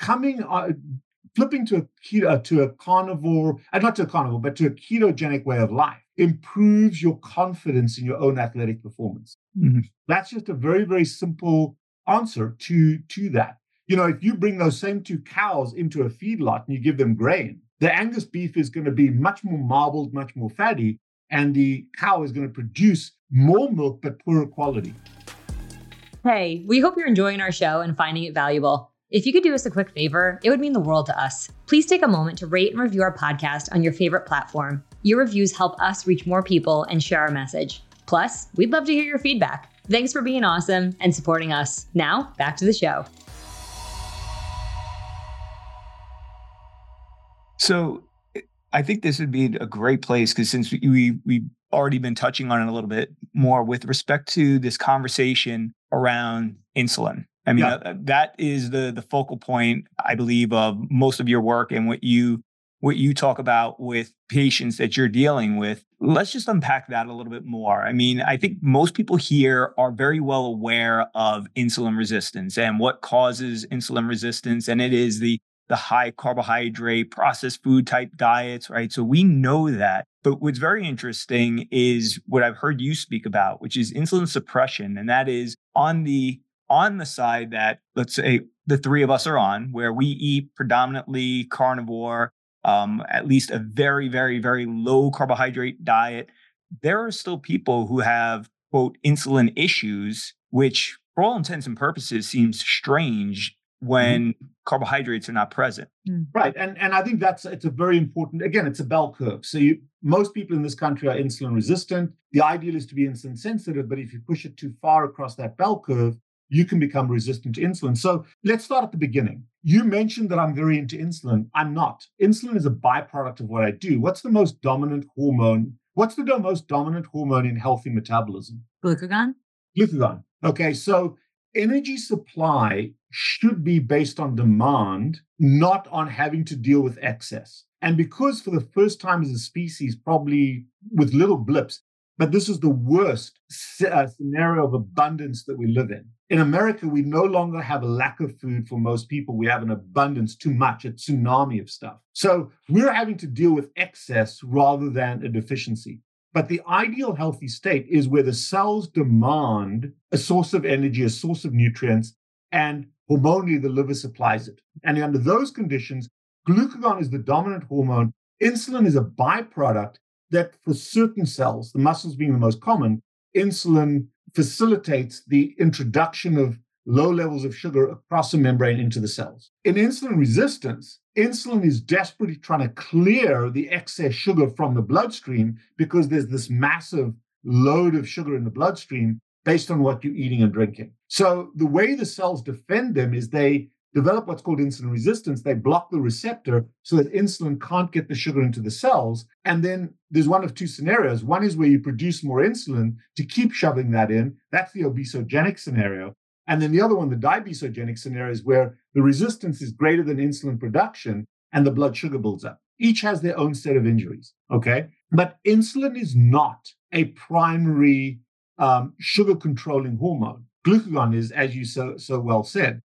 Speaker 1: flipping to a carnivore, not to a carnivore, but to a ketogenic way of life improves your confidence in your own athletic performance. Mm-hmm. That's just a very, very simple answer to that. If you bring those same 2 cows into a feedlot and you give them grain, the Angus beef is going to be much more marbled, much more fatty, and the cow is going to produce more milk, but poorer quality.
Speaker 3: Hey, we hope you're enjoying our show and finding it valuable. If you could do us a quick favor, it would mean the world to us. Please take a moment to rate and review our podcast on your favorite platform. Your reviews help us reach more people and share our message. Plus, we'd love to hear your feedback. Thanks for being awesome and supporting us. Now, back to the show.
Speaker 4: So I think this would be a great place, because since we've already been touching on it a little bit more with respect to this conversation around insulin. I mean, that is the focal point, I believe, of most of your work and what you talk about with patients that you're dealing with. Let's just unpack that a little bit more. I mean, I think most people here are very well aware of insulin resistance and what causes insulin resistance. And it is the high carbohydrate, processed food type diets, right? So we know that. But what's very interesting is what I've heard you speak about, which is insulin suppression. And that is on the side that, let's say, the three of us are on, where we eat predominantly carnivore, at least a very, very, very low carbohydrate diet. There are still people who have, quote, insulin issues, which for all intents and purposes seems strange when carbohydrates are not present.
Speaker 1: Right. And I think it's a very important, again, it's a bell curve. So most people in this country are insulin resistant. The ideal is to be insulin sensitive, but if you push it too far across that bell curve, you can become resistant to insulin. So let's start at the beginning. You mentioned that I'm very into insulin. I'm not. Insulin is a byproduct of what I do. What's the most dominant hormone? What's the most dominant hormone in healthy metabolism?
Speaker 3: Glucagon.
Speaker 1: Glucagon. Okay, so energy supply should be based on demand, not on having to deal with excess. And because for the first time as a species, probably with little blips, but this is the worst scenario of abundance that we live in. In America, we no longer have a lack of food for most people. We have an abundance, too much, a tsunami of stuff. So we're having to deal with excess rather than a deficiency. But the ideal healthy state is where the cells demand a source of energy, a source of nutrients, and hormonally the liver supplies it. And under those conditions, glucagon is the dominant hormone. Insulin is a byproduct that for certain cells, the muscles being the most common, insulin facilitates the introduction of low levels of sugar across the membrane into the cells. In insulin resistance, insulin is desperately trying to clear the excess sugar from the bloodstream because there's this massive load of sugar in the bloodstream based on what you're eating and drinking. So the way the cells defend them is they develop what's called insulin resistance. They block the receptor so that insulin can't get the sugar into the cells. And then there's one of two scenarios. One is where you produce more insulin to keep shoving that in. That's the obesogenic scenario. And then the other one, the dibesogenic scenario, is where the resistance is greater than insulin production and the blood sugar builds up. Each has their own set of injuries, okay? But insulin is not a primary sugar-controlling hormone. Glucagon is, as you so well said.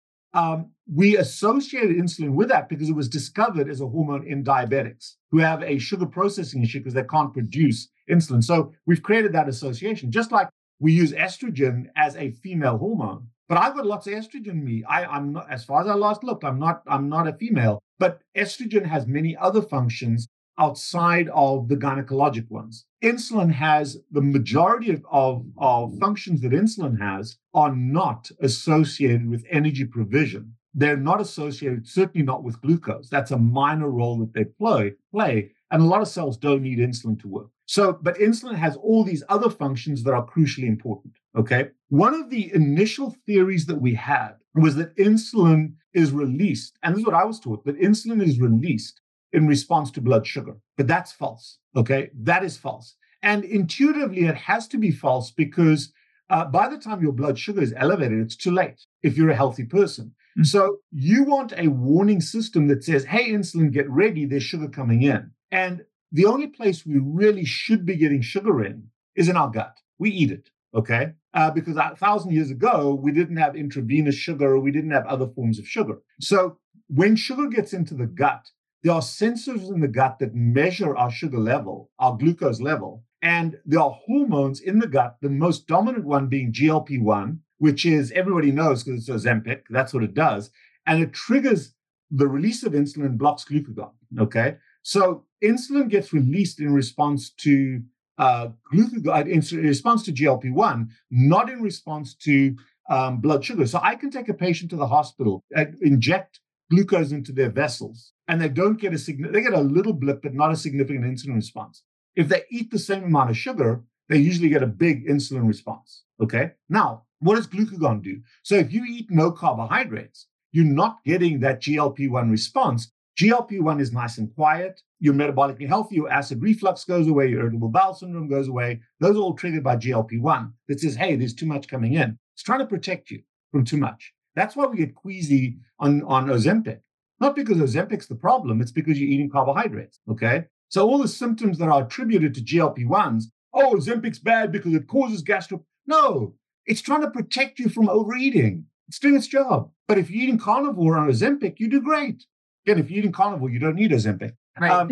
Speaker 1: We associated insulin with that because it was discovered as a hormone in diabetics who have a sugar processing issue because they can't produce insulin. So we've created that association, just like we use estrogen as a female hormone. But I've got lots of estrogen in me. I'm not, as far as I last looked, I'm not a female. But estrogen has many other functions outside of the gynecologic ones. Insulin has the majority of functions that insulin has are not associated with energy provision. They're not associated, certainly not with glucose. That's a minor role that they play. And a lot of cells don't need insulin to work. So, but insulin has all these other functions that are crucially important, okay? One of the initial theories that we had was that insulin is released, and this is what I was taught, that insulin is released in response to blood sugar. But that's false, okay? That is false. And intuitively, it has to be false because by the time your blood sugar is elevated, it's too late if you're a healthy person. Mm-hmm. So you want a warning system that says, hey, insulin, get ready, there's sugar coming in. And the only place we really should be getting sugar in is in our gut. We eat it, okay? Because 1,000 years ago, we didn't have intravenous sugar, or we didn't have other forms of sugar. So when sugar gets into the gut, there are sensors in the gut that measure our sugar level, our glucose level, and there are hormones in the gut, the most dominant one being GLP-1, which is, everybody knows because it's Ozempic, that's what it does, and it triggers the release of insulin and blocks glucagon, okay? So insulin gets released in response to glucagon, in response to GLP-1, not in response to blood sugar. So I can take a patient to the hospital and inject glucose into their vessels, and they don't get they get a little blip, but not a significant insulin response. If they eat the same amount of sugar, they usually get a big insulin response, okay? Now, what does glucagon do? So if you eat no carbohydrates, you're not getting that GLP-1 response. GLP-1 is nice and quiet. You're metabolically healthy. Your acid reflux goes away. Your irritable bowel syndrome goes away. Those are all triggered by GLP-1 that says, hey, there's too much coming in. It's trying to protect you from too much. That's why we get queasy on Ozempic. Not because Ozempic's the problem, it's because you're eating carbohydrates, okay? So all the symptoms that are attributed to GLP-1s, oh, Ozempic's bad because it causes gastro. No, it's trying to protect you from overeating. It's doing its job. But if you're eating carnivore on Ozempic, you do great. Again, if you're eating carnivore, you don't need Ozempic.
Speaker 3: Right.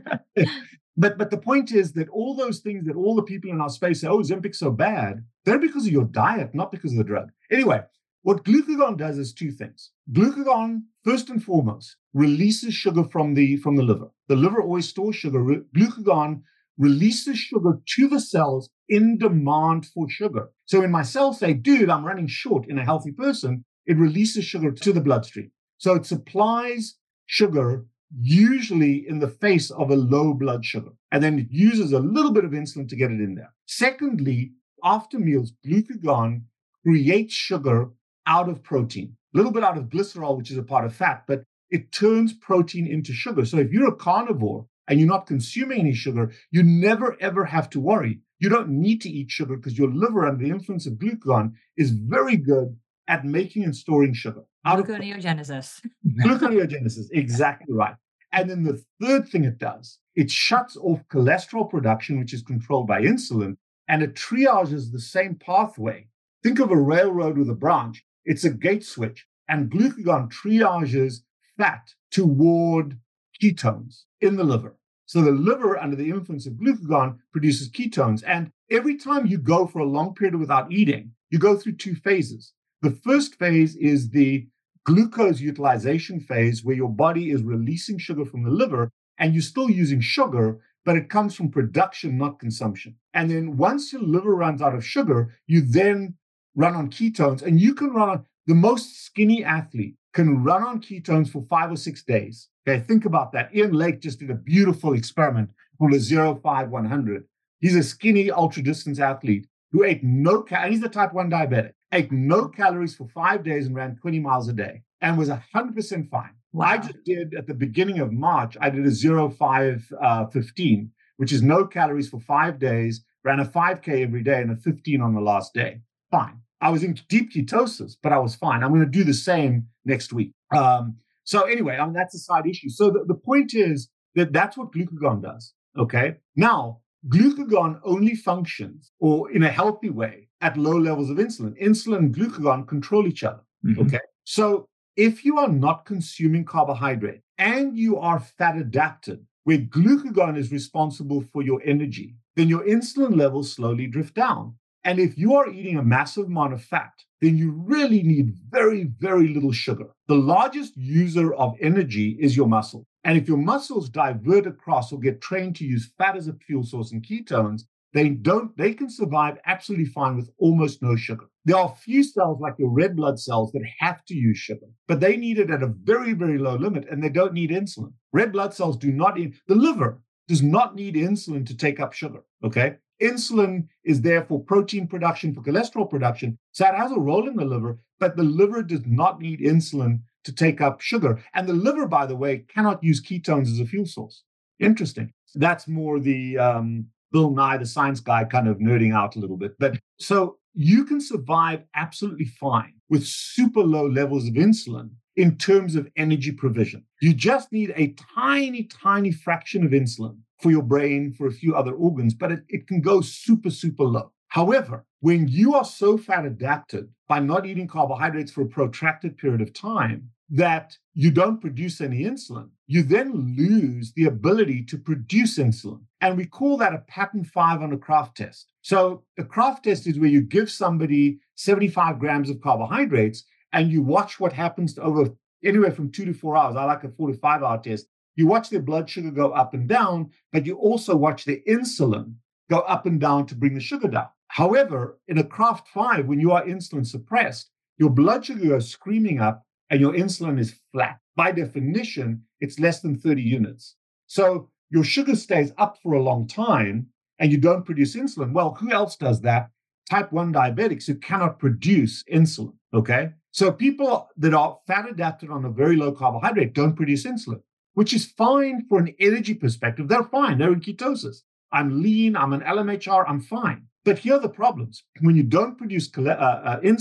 Speaker 1: But the point is that all those things that all the people in our space say, oh, Ozempic's so bad, they're because of your diet, not because of the drug. Anyway, what glucagon does is two things. Glucagon, first and foremost, releases sugar from the liver. The liver always stores sugar. Glucagon releases sugar to the cells in demand for sugar. So when my cells say, dude, I'm running short in a healthy person, it releases sugar to the bloodstream. So it supplies sugar usually in the face of a low blood sugar. And then it uses a little bit of insulin to get it in there. Secondly, after meals, glucagon creates sugar out of protein, a little bit out of glycerol, which is a part of fat, but it turns protein into sugar. So if you're a carnivore and you're not consuming any sugar, you never, ever have to worry. You don't need to eat sugar because your liver, under the influence of glucagon, is very good at making and storing sugar.
Speaker 3: Gluconeogenesis.
Speaker 1: Gluconeogenesis, exactly right. And then the third thing it does, it shuts off cholesterol production, which is controlled by insulin, and it triages the same pathway. Think of a railroad with a branch. It's a gate switch, and glucagon triages fat toward ketones in the liver. So the liver, under the influence of glucagon, produces ketones. And every time you go for a long period without eating, you go through two phases. The first phase is the glucose utilization phase, where your body is releasing sugar from the liver, and you're still using sugar, but it comes from production, not consumption. And then once your liver runs out of sugar, you then run on ketones, and you can run on, the most skinny athlete can run on ketones for 5 or 6 days. Okay, think about that. Ian Lake just did a beautiful experiment called a 0-5-100. He's a skinny ultra distance athlete who ate no and he's the type 1 diabetic, ate no calories for 5 days and ran 20 miles a day and was 100% fine. Wow. I just did, at the beginning of March, I did a 0-5-15, which is no calories for 5 days, ran a 5K every day and a 15 on the last day. Fine. I was in deep ketosis, but I was fine. I'm going to do the same next week. So anyway, that's a side issue. So the point is that that's what glucagon does, okay? Now, glucagon only functions, or in a healthy way, at low levels of insulin. Insulin and glucagon control each other, okay? So if you are not consuming carbohydrate and you are fat adapted, where glucagon is responsible for your energy, then your insulin levels slowly drift down. And if you are eating a massive amount of fat, then you really need very, very little sugar. The largest user of energy is your muscle. And if your muscles divert across or get trained to use fat as a fuel source and ketones, they can survive absolutely fine with almost no sugar. There are a few cells, like your red blood cells, that have to use sugar, but they need it at a very, very low limit, and they don't need insulin. Red blood cells do not need, the liver does not need insulin to take up sugar, okay? Insulin is there for protein production, for cholesterol production. So it has a role in the liver, but the liver does not need insulin to take up sugar. And the liver, by the way, cannot use ketones as a fuel source. Interesting. That's more the Bill Nye, the science guy, kind of nerding out a little bit. But so you can survive absolutely fine with super low levels of insulin in terms of energy provision. You just need a tiny, tiny fraction of insulin for your brain, for a few other organs, but it can go super, super low. However, when you are so fat adapted by not eating carbohydrates for a protracted period of time that you don't produce any insulin, you then lose the ability to produce insulin. And we call that a pattern 5 on a Kraft test. So the Kraft test is where you give somebody 75 grams of carbohydrates and you watch what happens to over anywhere from 2 to 4 hours. I like a 4 to 5 hour test. You watch their blood sugar go up and down, but you also watch their insulin go up and down to bring the sugar down. However, in a Kraft 5, when you are insulin suppressed, your blood sugar goes screaming up and your insulin is flat. By definition, it's less than 30 units. So your sugar stays up for a long time and you don't produce insulin. Well, who else does that? Type 1 diabetics who cannot produce insulin, okay? So people that are fat adapted on a very low carbohydrate don't produce insulin, which is fine for an energy perspective. They're fine. They're in ketosis. I'm lean. I'm an LMHR. I'm fine. But here are the problems. When you don't produce insulin,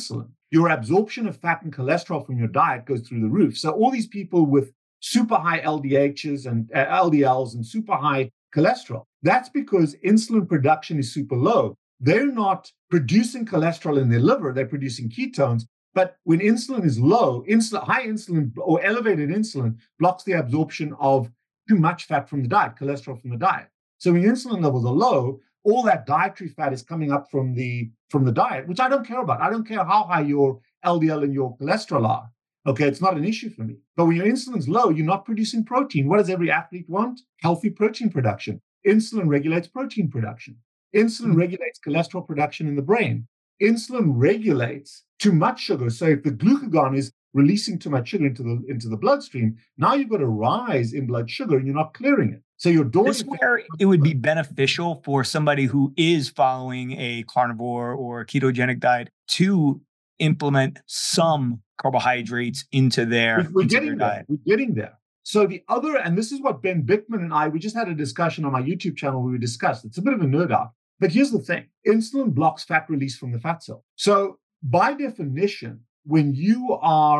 Speaker 1: your absorption of fat and cholesterol from your diet goes through the roof. So all these people with super high LDHs and LDLs and super high cholesterol, that's because insulin production is super low. They're not producing cholesterol in their liver, they're producing ketones. But when insulin is low, high insulin or elevated insulin blocks the absorption of too much fat from the diet, cholesterol from the diet. So when your insulin levels are low, all that dietary fat is coming up from the diet, which I don't care about. I don't care how high your LDL and your cholesterol are. Okay, it's not an issue for me. But when your insulin's low, you're not producing protein. What does every athlete want? Healthy protein production. Insulin regulates protein production. Insulin regulates cholesterol production in the brain. Insulin regulates too much sugar. So if the glucagon is releasing too much sugar into the bloodstream, now you've got a rise in blood sugar and you're not clearing it. So you're doing
Speaker 4: this is where it would be beneficial for somebody who is following a carnivore or ketogenic diet to implement some carbohydrates into their diet.
Speaker 1: We're getting there. So the other, and this is what Ben Bikman and I, we just had a discussion on my YouTube channel where we discussed, it's a bit of a nerd out, but here's the thing. Insulin blocks fat release from the fat cell. So by definition, when you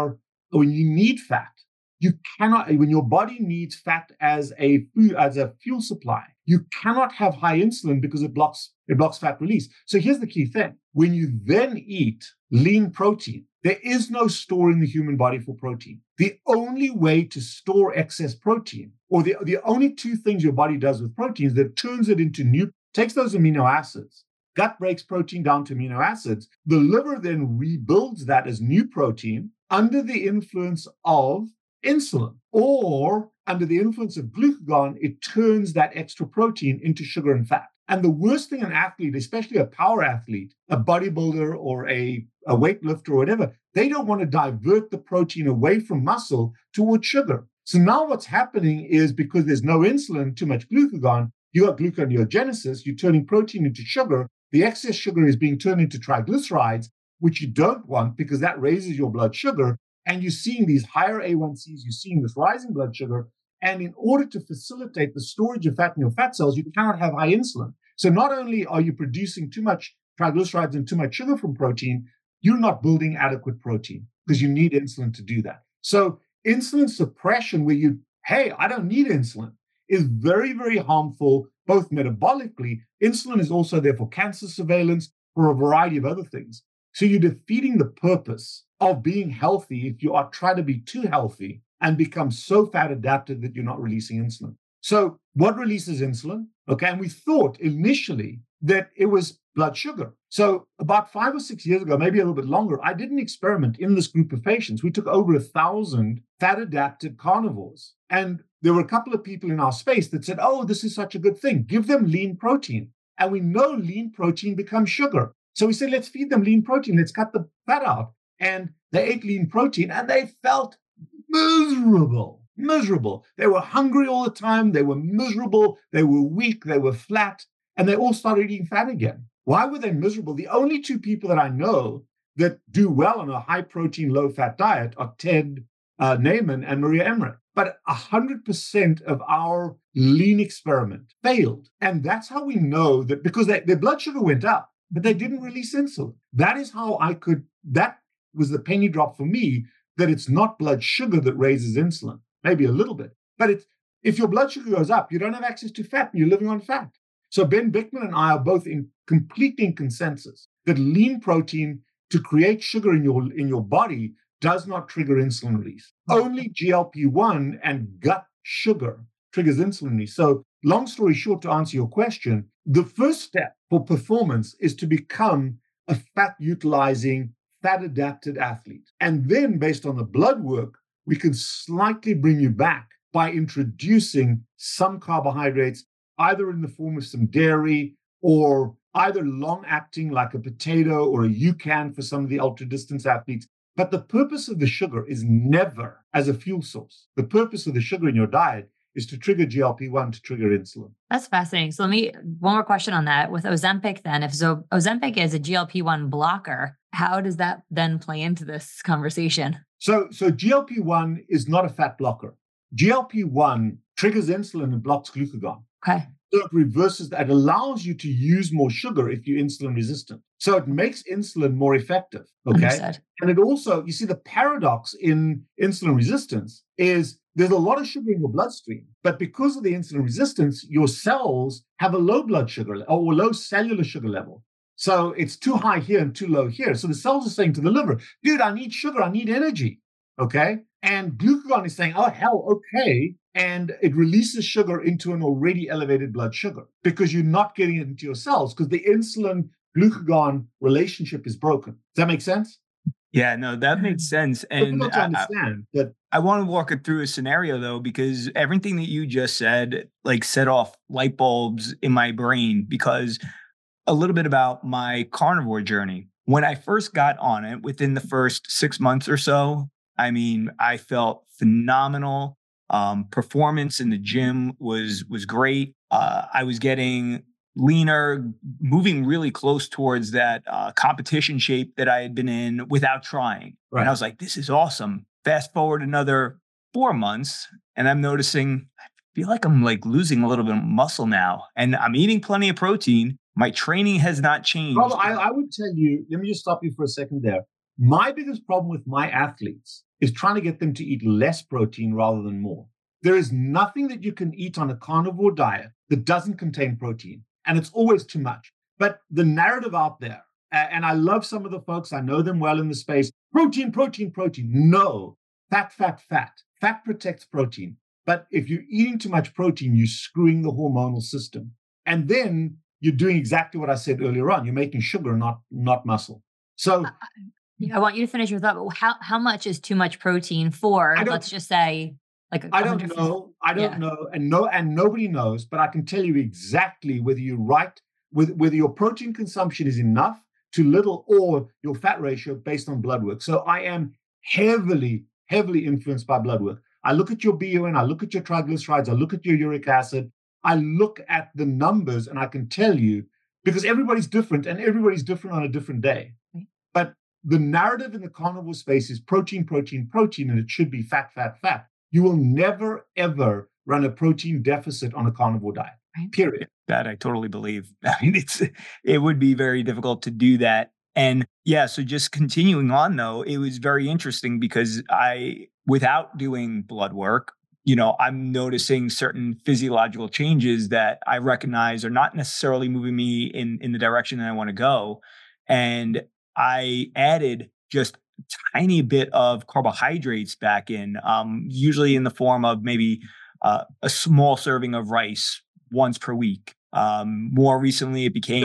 Speaker 1: need fat, you cannot, when your body needs fat as a fuel supply, you cannot have high insulin because it blocks fat release. So here's the key thing. When you then eat lean protein, there is no store in the human body for protein. The only way to store excess protein, or the only two things your body does with protein is that it turns it into takes those amino acids. Gut breaks protein down to amino acids. The liver then rebuilds that as new protein under the influence of insulin, or under the influence of glucagon, it turns that extra protein into sugar and fat. And the worst thing an athlete, especially a power athlete, a bodybuilder or a weightlifter or whatever, they don't want to divert the protein away from muscle towards sugar. So now what's happening is because there's no insulin, too much glucagon, you got gluconeogenesis, you're turning protein into sugar. The excess sugar is being turned into triglycerides, which you don't want because that raises your blood sugar. And you're seeing these higher A1Cs, you're seeing this rising blood sugar. And in order to facilitate the storage of fat in your fat cells, you cannot have high insulin. So not only are you producing too much triglycerides and too much sugar from protein, you're not building adequate protein because you need insulin to do that. So insulin suppression, where I don't need insulin, is very, very harmful, both metabolically. Insulin is also there for cancer surveillance, for a variety of other things. So you're defeating the purpose of being healthy if you are trying to be too healthy and become so fat adapted that you're not releasing insulin. So what releases insulin? Okay, and we thought initially that it was blood sugar. So about 5 or 6 years ago, maybe a little bit longer, I did an experiment in this group of patients. We took over 1,000 fat-adapted carnivores. And there were a couple of people in our space that said, oh, this is such a good thing. Give them lean protein. And we know lean protein becomes sugar. So we said, let's feed them lean protein. Let's cut the fat out. And they ate lean protein and they felt miserable. They were hungry all the time. They were miserable. They were weak. They were flat. And they all started eating fat again. Why were they miserable? The only two people that I know that do well on a high protein, low fat diet are Ted Naiman and Maria Emmerich. But 100% of our lean experiment failed. And that's how we know that, because their blood sugar went up, but they didn't release insulin. That is how that was the penny drop for me, that it's not blood sugar that raises insulin, maybe a little bit. But if your blood sugar goes up, you don't have access to fat and you're living on fat. So Ben Bikman and I are both completely in consensus that lean protein to create sugar in your body does not trigger insulin release. Only GLP-1 and gut sugar triggers insulin release. So long story short, to answer your question, the first step for performance is to become a fat-utilizing, fat-adapted athlete. And then based on the blood work, we can slightly bring you back by introducing some carbohydrates, either in the form of some dairy or either long-acting like a potato or a UCAN for some of the ultra-distance athletes. But the purpose of the sugar is never as a fuel source. The purpose of the sugar in your diet is to trigger GLP-1 to trigger insulin.
Speaker 3: That's fascinating. So one more question on that. With Ozempic then, if Ozempic is a GLP-1 blocker, how does that then play into this conversation?
Speaker 1: So GLP-1 is not a fat blocker. GLP-1 triggers insulin and blocks glucagon.
Speaker 3: Okay.
Speaker 1: So it reverses that. It allows you to use more sugar if you're insulin resistant. So it makes insulin more effective. Okay.
Speaker 3: Understood.
Speaker 1: And it also, you see, the paradox in insulin resistance is there's a lot of sugar in your bloodstream, but because of the insulin resistance, your cells have a low blood sugar or low cellular sugar level. So it's too high here and too low here. So the cells are saying to the liver, dude, I need sugar, I need energy. Okay. And glucagon is saying, oh, hell, okay. And it releases sugar into an already elevated blood sugar because you're not getting it into your cells because the insulin glucagon relationship is broken. Does that make sense?
Speaker 4: Yeah, no, that makes sense. And
Speaker 1: to understand that.
Speaker 4: I want to walk it through a scenario though, because everything that you just said, like set off light bulbs in my brain, because a little bit about my carnivore journey. When I first got on it, within the first 6 months or so, I mean, I felt phenomenal. Performance in the gym was great. I was getting leaner, moving really close towards that competition shape that I had been in without trying.
Speaker 1: Right.
Speaker 4: And I was like, this is awesome. Fast forward another 4 months, and I'm noticing, I feel like I'm like losing a little bit of muscle now. And I'm eating plenty of protein. My training has not changed.
Speaker 1: Well, I would tell you, let me just stop you for a second there. My biggest problem with my athletes is trying to get them to eat less protein rather than more. There is nothing that you can eat on a carnivore diet that doesn't contain protein. And it's always too much. But the narrative out there, and I love some of the folks, I know them well in the space, protein, protein, protein. No, fat, fat, fat. Fat protects protein. But if you're eating too much protein, you're screwing the hormonal system. And then you're doing exactly what I said earlier on. You're making sugar, not muscle. So
Speaker 3: I want you to finish your thought, but how much is too much protein for, let's just say, like
Speaker 1: I don't know. I don't know. And nobody knows, but I can tell you exactly whether you're right, whether your protein consumption is enough, too little, or your fat ratio based on blood work. So I am heavily influenced by blood work. I look at your BUN, I look at your triglycerides, I look at your uric acid, I look at the numbers, and I can tell you, because everybody's different and everybody's different on a different day.
Speaker 3: Right.
Speaker 1: But the narrative in the carnivore space is protein, protein, protein, and it should be fat, fat, fat. You will never, ever run a protein deficit on a carnivore diet,
Speaker 3: right.
Speaker 1: Period.
Speaker 4: That I totally believe. I mean, it would be very difficult to do that. And yeah, so just continuing on though, it was very interesting because without doing blood work, I'm noticing certain physiological changes that I recognize are not necessarily moving me in the direction that I want to go. And I added just a tiny bit of carbohydrates back in, usually in the form of maybe a small serving of rice once per week. More recently, it became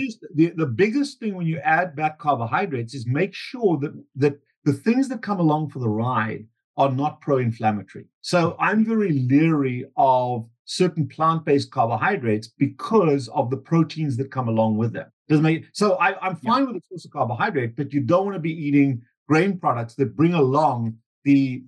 Speaker 1: the biggest thing when you add back carbohydrates is make sure that the things that come along for the ride are not pro-inflammatory. So I'm very leery of certain plant-based carbohydrates because of the proteins that come along with them. So I'm fine with the source of carbohydrate, but you don't want to be eating grain products that bring along the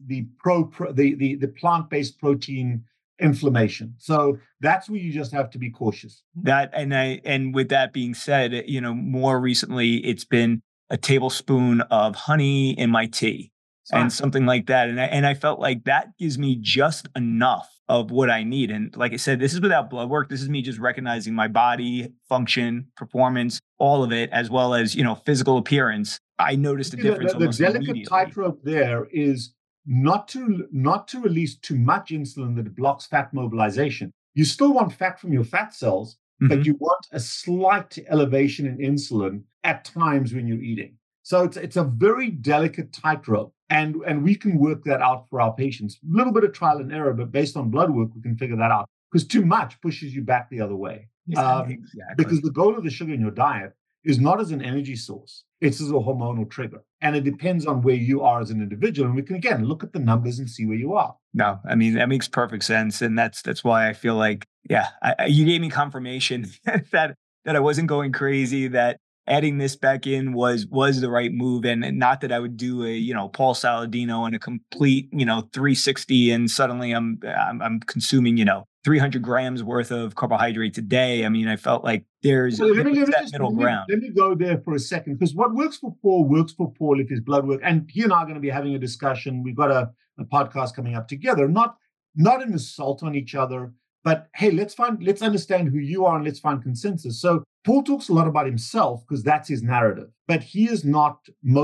Speaker 1: plant-based protein inflammation. So that's where you just have to be cautious.
Speaker 4: And with that being said, more recently it's been a tablespoon of honey in my tea. And something like that. And I felt like that gives me just enough of what I need. And like I said, this is without blood work. This is me just recognizing my body function, performance, all of it, as well as, physical appearance. I noticed a difference.
Speaker 1: The delicate tightrope there is not to release too much insulin that blocks fat mobilization. You still want fat from your fat cells, but you want a slight elevation in insulin at times when you're eating. So it's a very delicate tightrope. And we can work that out for our patients. A little bit of trial and error, but based on blood work, we can figure that out. Because too much pushes you back the other way.
Speaker 4: Exactly.
Speaker 1: Because the goal of the sugar in your diet is not as an energy source. It's as a hormonal trigger. And it depends on where you are as an individual. And we can, again, look at the numbers and see where you are.
Speaker 4: No, I mean, that makes perfect sense. And that's why I feel like, you gave me confirmation that I wasn't going crazy, that adding this back in was the right move. And not that I would do a, Paul Saladino and a complete, 360 and suddenly I'm consuming, 300 grams worth of carbohydrates a day. I mean, I felt like there's that middle ground.
Speaker 1: Let me go there for a second, because what works for Paul if his blood work, and he and I are going to be having a discussion. We've got a podcast coming up together, not not an assault on each other, but hey, let's understand who you are and let's find consensus. So Paul talks a lot about himself because that's his narrative, but he's not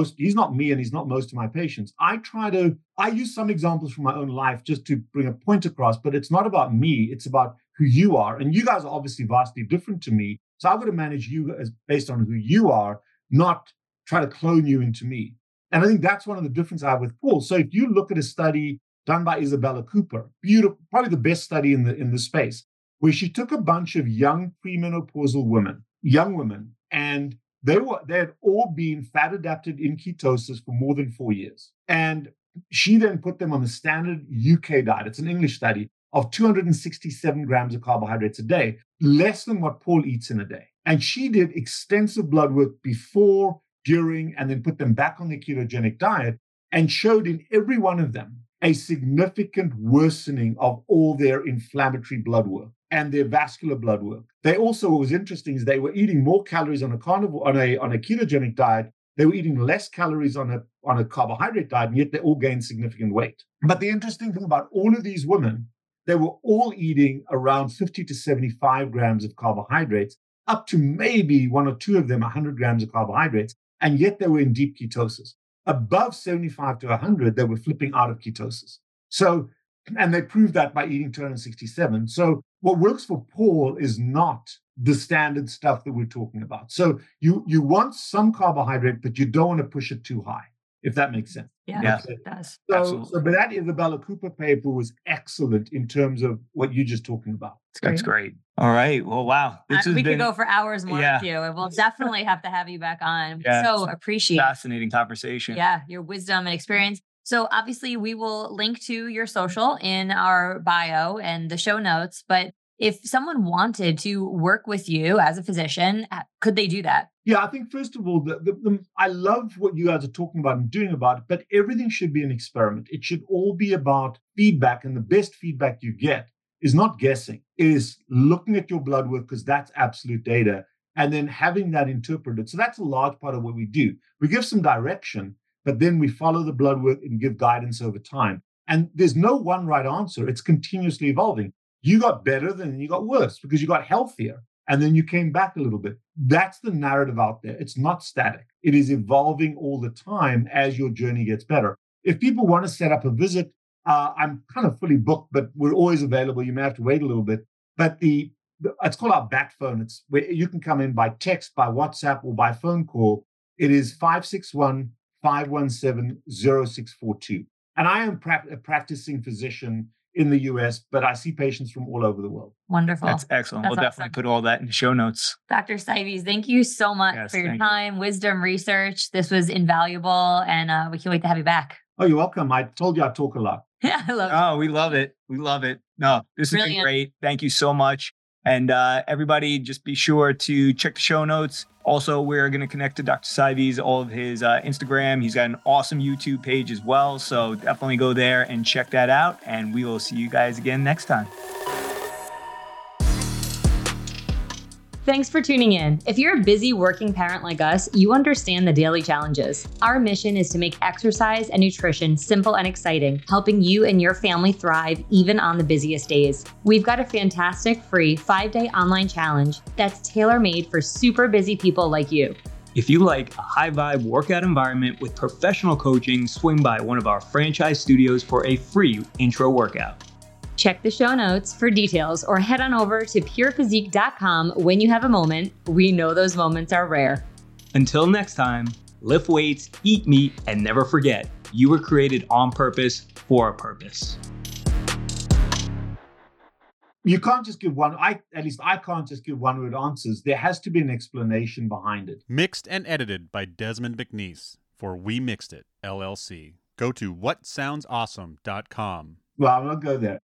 Speaker 1: me and he's not most of my patients. I use some examples from my own life just to bring a point across, but it's not about me. It's about who you are. And you guys are obviously vastly different to me. So I've got to manage you as based on who you are, not try to clone you into me. And I think that's one of the differences I have with Paul. So if you look at a study done by Isabella Cooper, beautiful, probably the best study in the space, where she took a bunch of young premenopausal young women, and they had all been fat adapted in ketosis for more than 4 years. And she then put them on the standard UK diet. It's an English study of 267 grams of carbohydrates a day, less than what Paul eats in a day. And she did extensive blood work before, during, and then put them back on the ketogenic diet and showed in every one of them a significant worsening of all their inflammatory blood work and their vascular blood work. They also, what was interesting is they were eating more calories on a carnivore, on a ketogenic diet. They were eating less calories on a carbohydrate diet, and yet they all gained significant weight. But the interesting thing about all of these women, they were all eating around 50 to 75 grams of carbohydrates, up to maybe one or two of them 100 grams of carbohydrates, and yet they were in deep ketosis. Above 75 to 100, they were flipping out of ketosis. So, and they proved that by eating 267. So what works for Paul is not the standard stuff that we're talking about. So you want some carbohydrate, but you don't want to push it too high, if that makes sense.
Speaker 3: Yeah, it does.
Speaker 1: So, but that Isabella Cooper paper was excellent in terms of what you're just talking about.
Speaker 4: That's great. All right. Well, wow.
Speaker 3: We could go for hours more with you. We'll definitely have to have you back on. So appreciate
Speaker 4: fascinating conversation.
Speaker 3: Yeah, your wisdom and experience. So obviously we will link to your social in our bio and the show notes, but if someone wanted to work with you as a physician, could they do that?
Speaker 1: Yeah, I think first of all, I love what you guys are talking about and doing about it, but everything should be an experiment. It should all be about feedback, and the best feedback you get is not guessing. It is looking at your blood work, because that's absolute data, and then having that interpreted. So that's a large part of what we do. We give some direction, but then we follow the blood work and give guidance over time. And there's no one right answer. It's continuously evolving. You got better, then you got worse because you got healthier, and then you came back a little bit. That's the narrative out there. It's not static. It is evolving all the time as your journey gets better. If people want to set up a visit, I'm kind of fully booked, but we're always available. You may have to wait a little bit. But it's called our bat phone. It's where you can come in by text, by WhatsApp, or by phone call. It is 561-517-0642. And I am a practicing physician in the US, but I see patients from all over the world.
Speaker 3: Wonderful.
Speaker 4: That's excellent. We'll definitely put all that in the show notes.
Speaker 3: Dr. Seides, thank you so much for your time, wisdom, research. This was invaluable, and we can't wait to have you back.
Speaker 1: Oh, you're welcome. I told you I talk a lot.
Speaker 3: Yeah, I love it.
Speaker 4: Oh, we love it. We love it. No, this has been great. Thank you so much. And everybody, just be sure to check the show notes. Also, we're going to connect to Dr. Seides, all of his Instagram. He's got an awesome YouTube page as well. So definitely go there and check that out. And we will see you guys again next time.
Speaker 3: Thanks for tuning in. If you're a busy working parent like us, you understand the daily challenges. Our mission is to make exercise and nutrition simple and exciting, helping you and your family thrive even on the busiest days. We've got a fantastic free 5-day online challenge that's tailor-made for super busy people like you.
Speaker 2: If you like a high-vibe workout environment with professional coaching, swing by one of our franchise studios for a free intro workout.
Speaker 3: Check the show notes for details or head on over to purephysique.com when you have a moment. We know those moments are rare.
Speaker 2: Until next time, lift weights, eat meat, and never forget, you were created on purpose for a purpose.
Speaker 1: You can't just give I can't just give one-word answers. There has to be an explanation behind it.
Speaker 5: Mixed and edited by Desmond McNeese for We Mixed It, LLC. Go to whatsoundsawesome.com.
Speaker 1: Well, I'll not go there.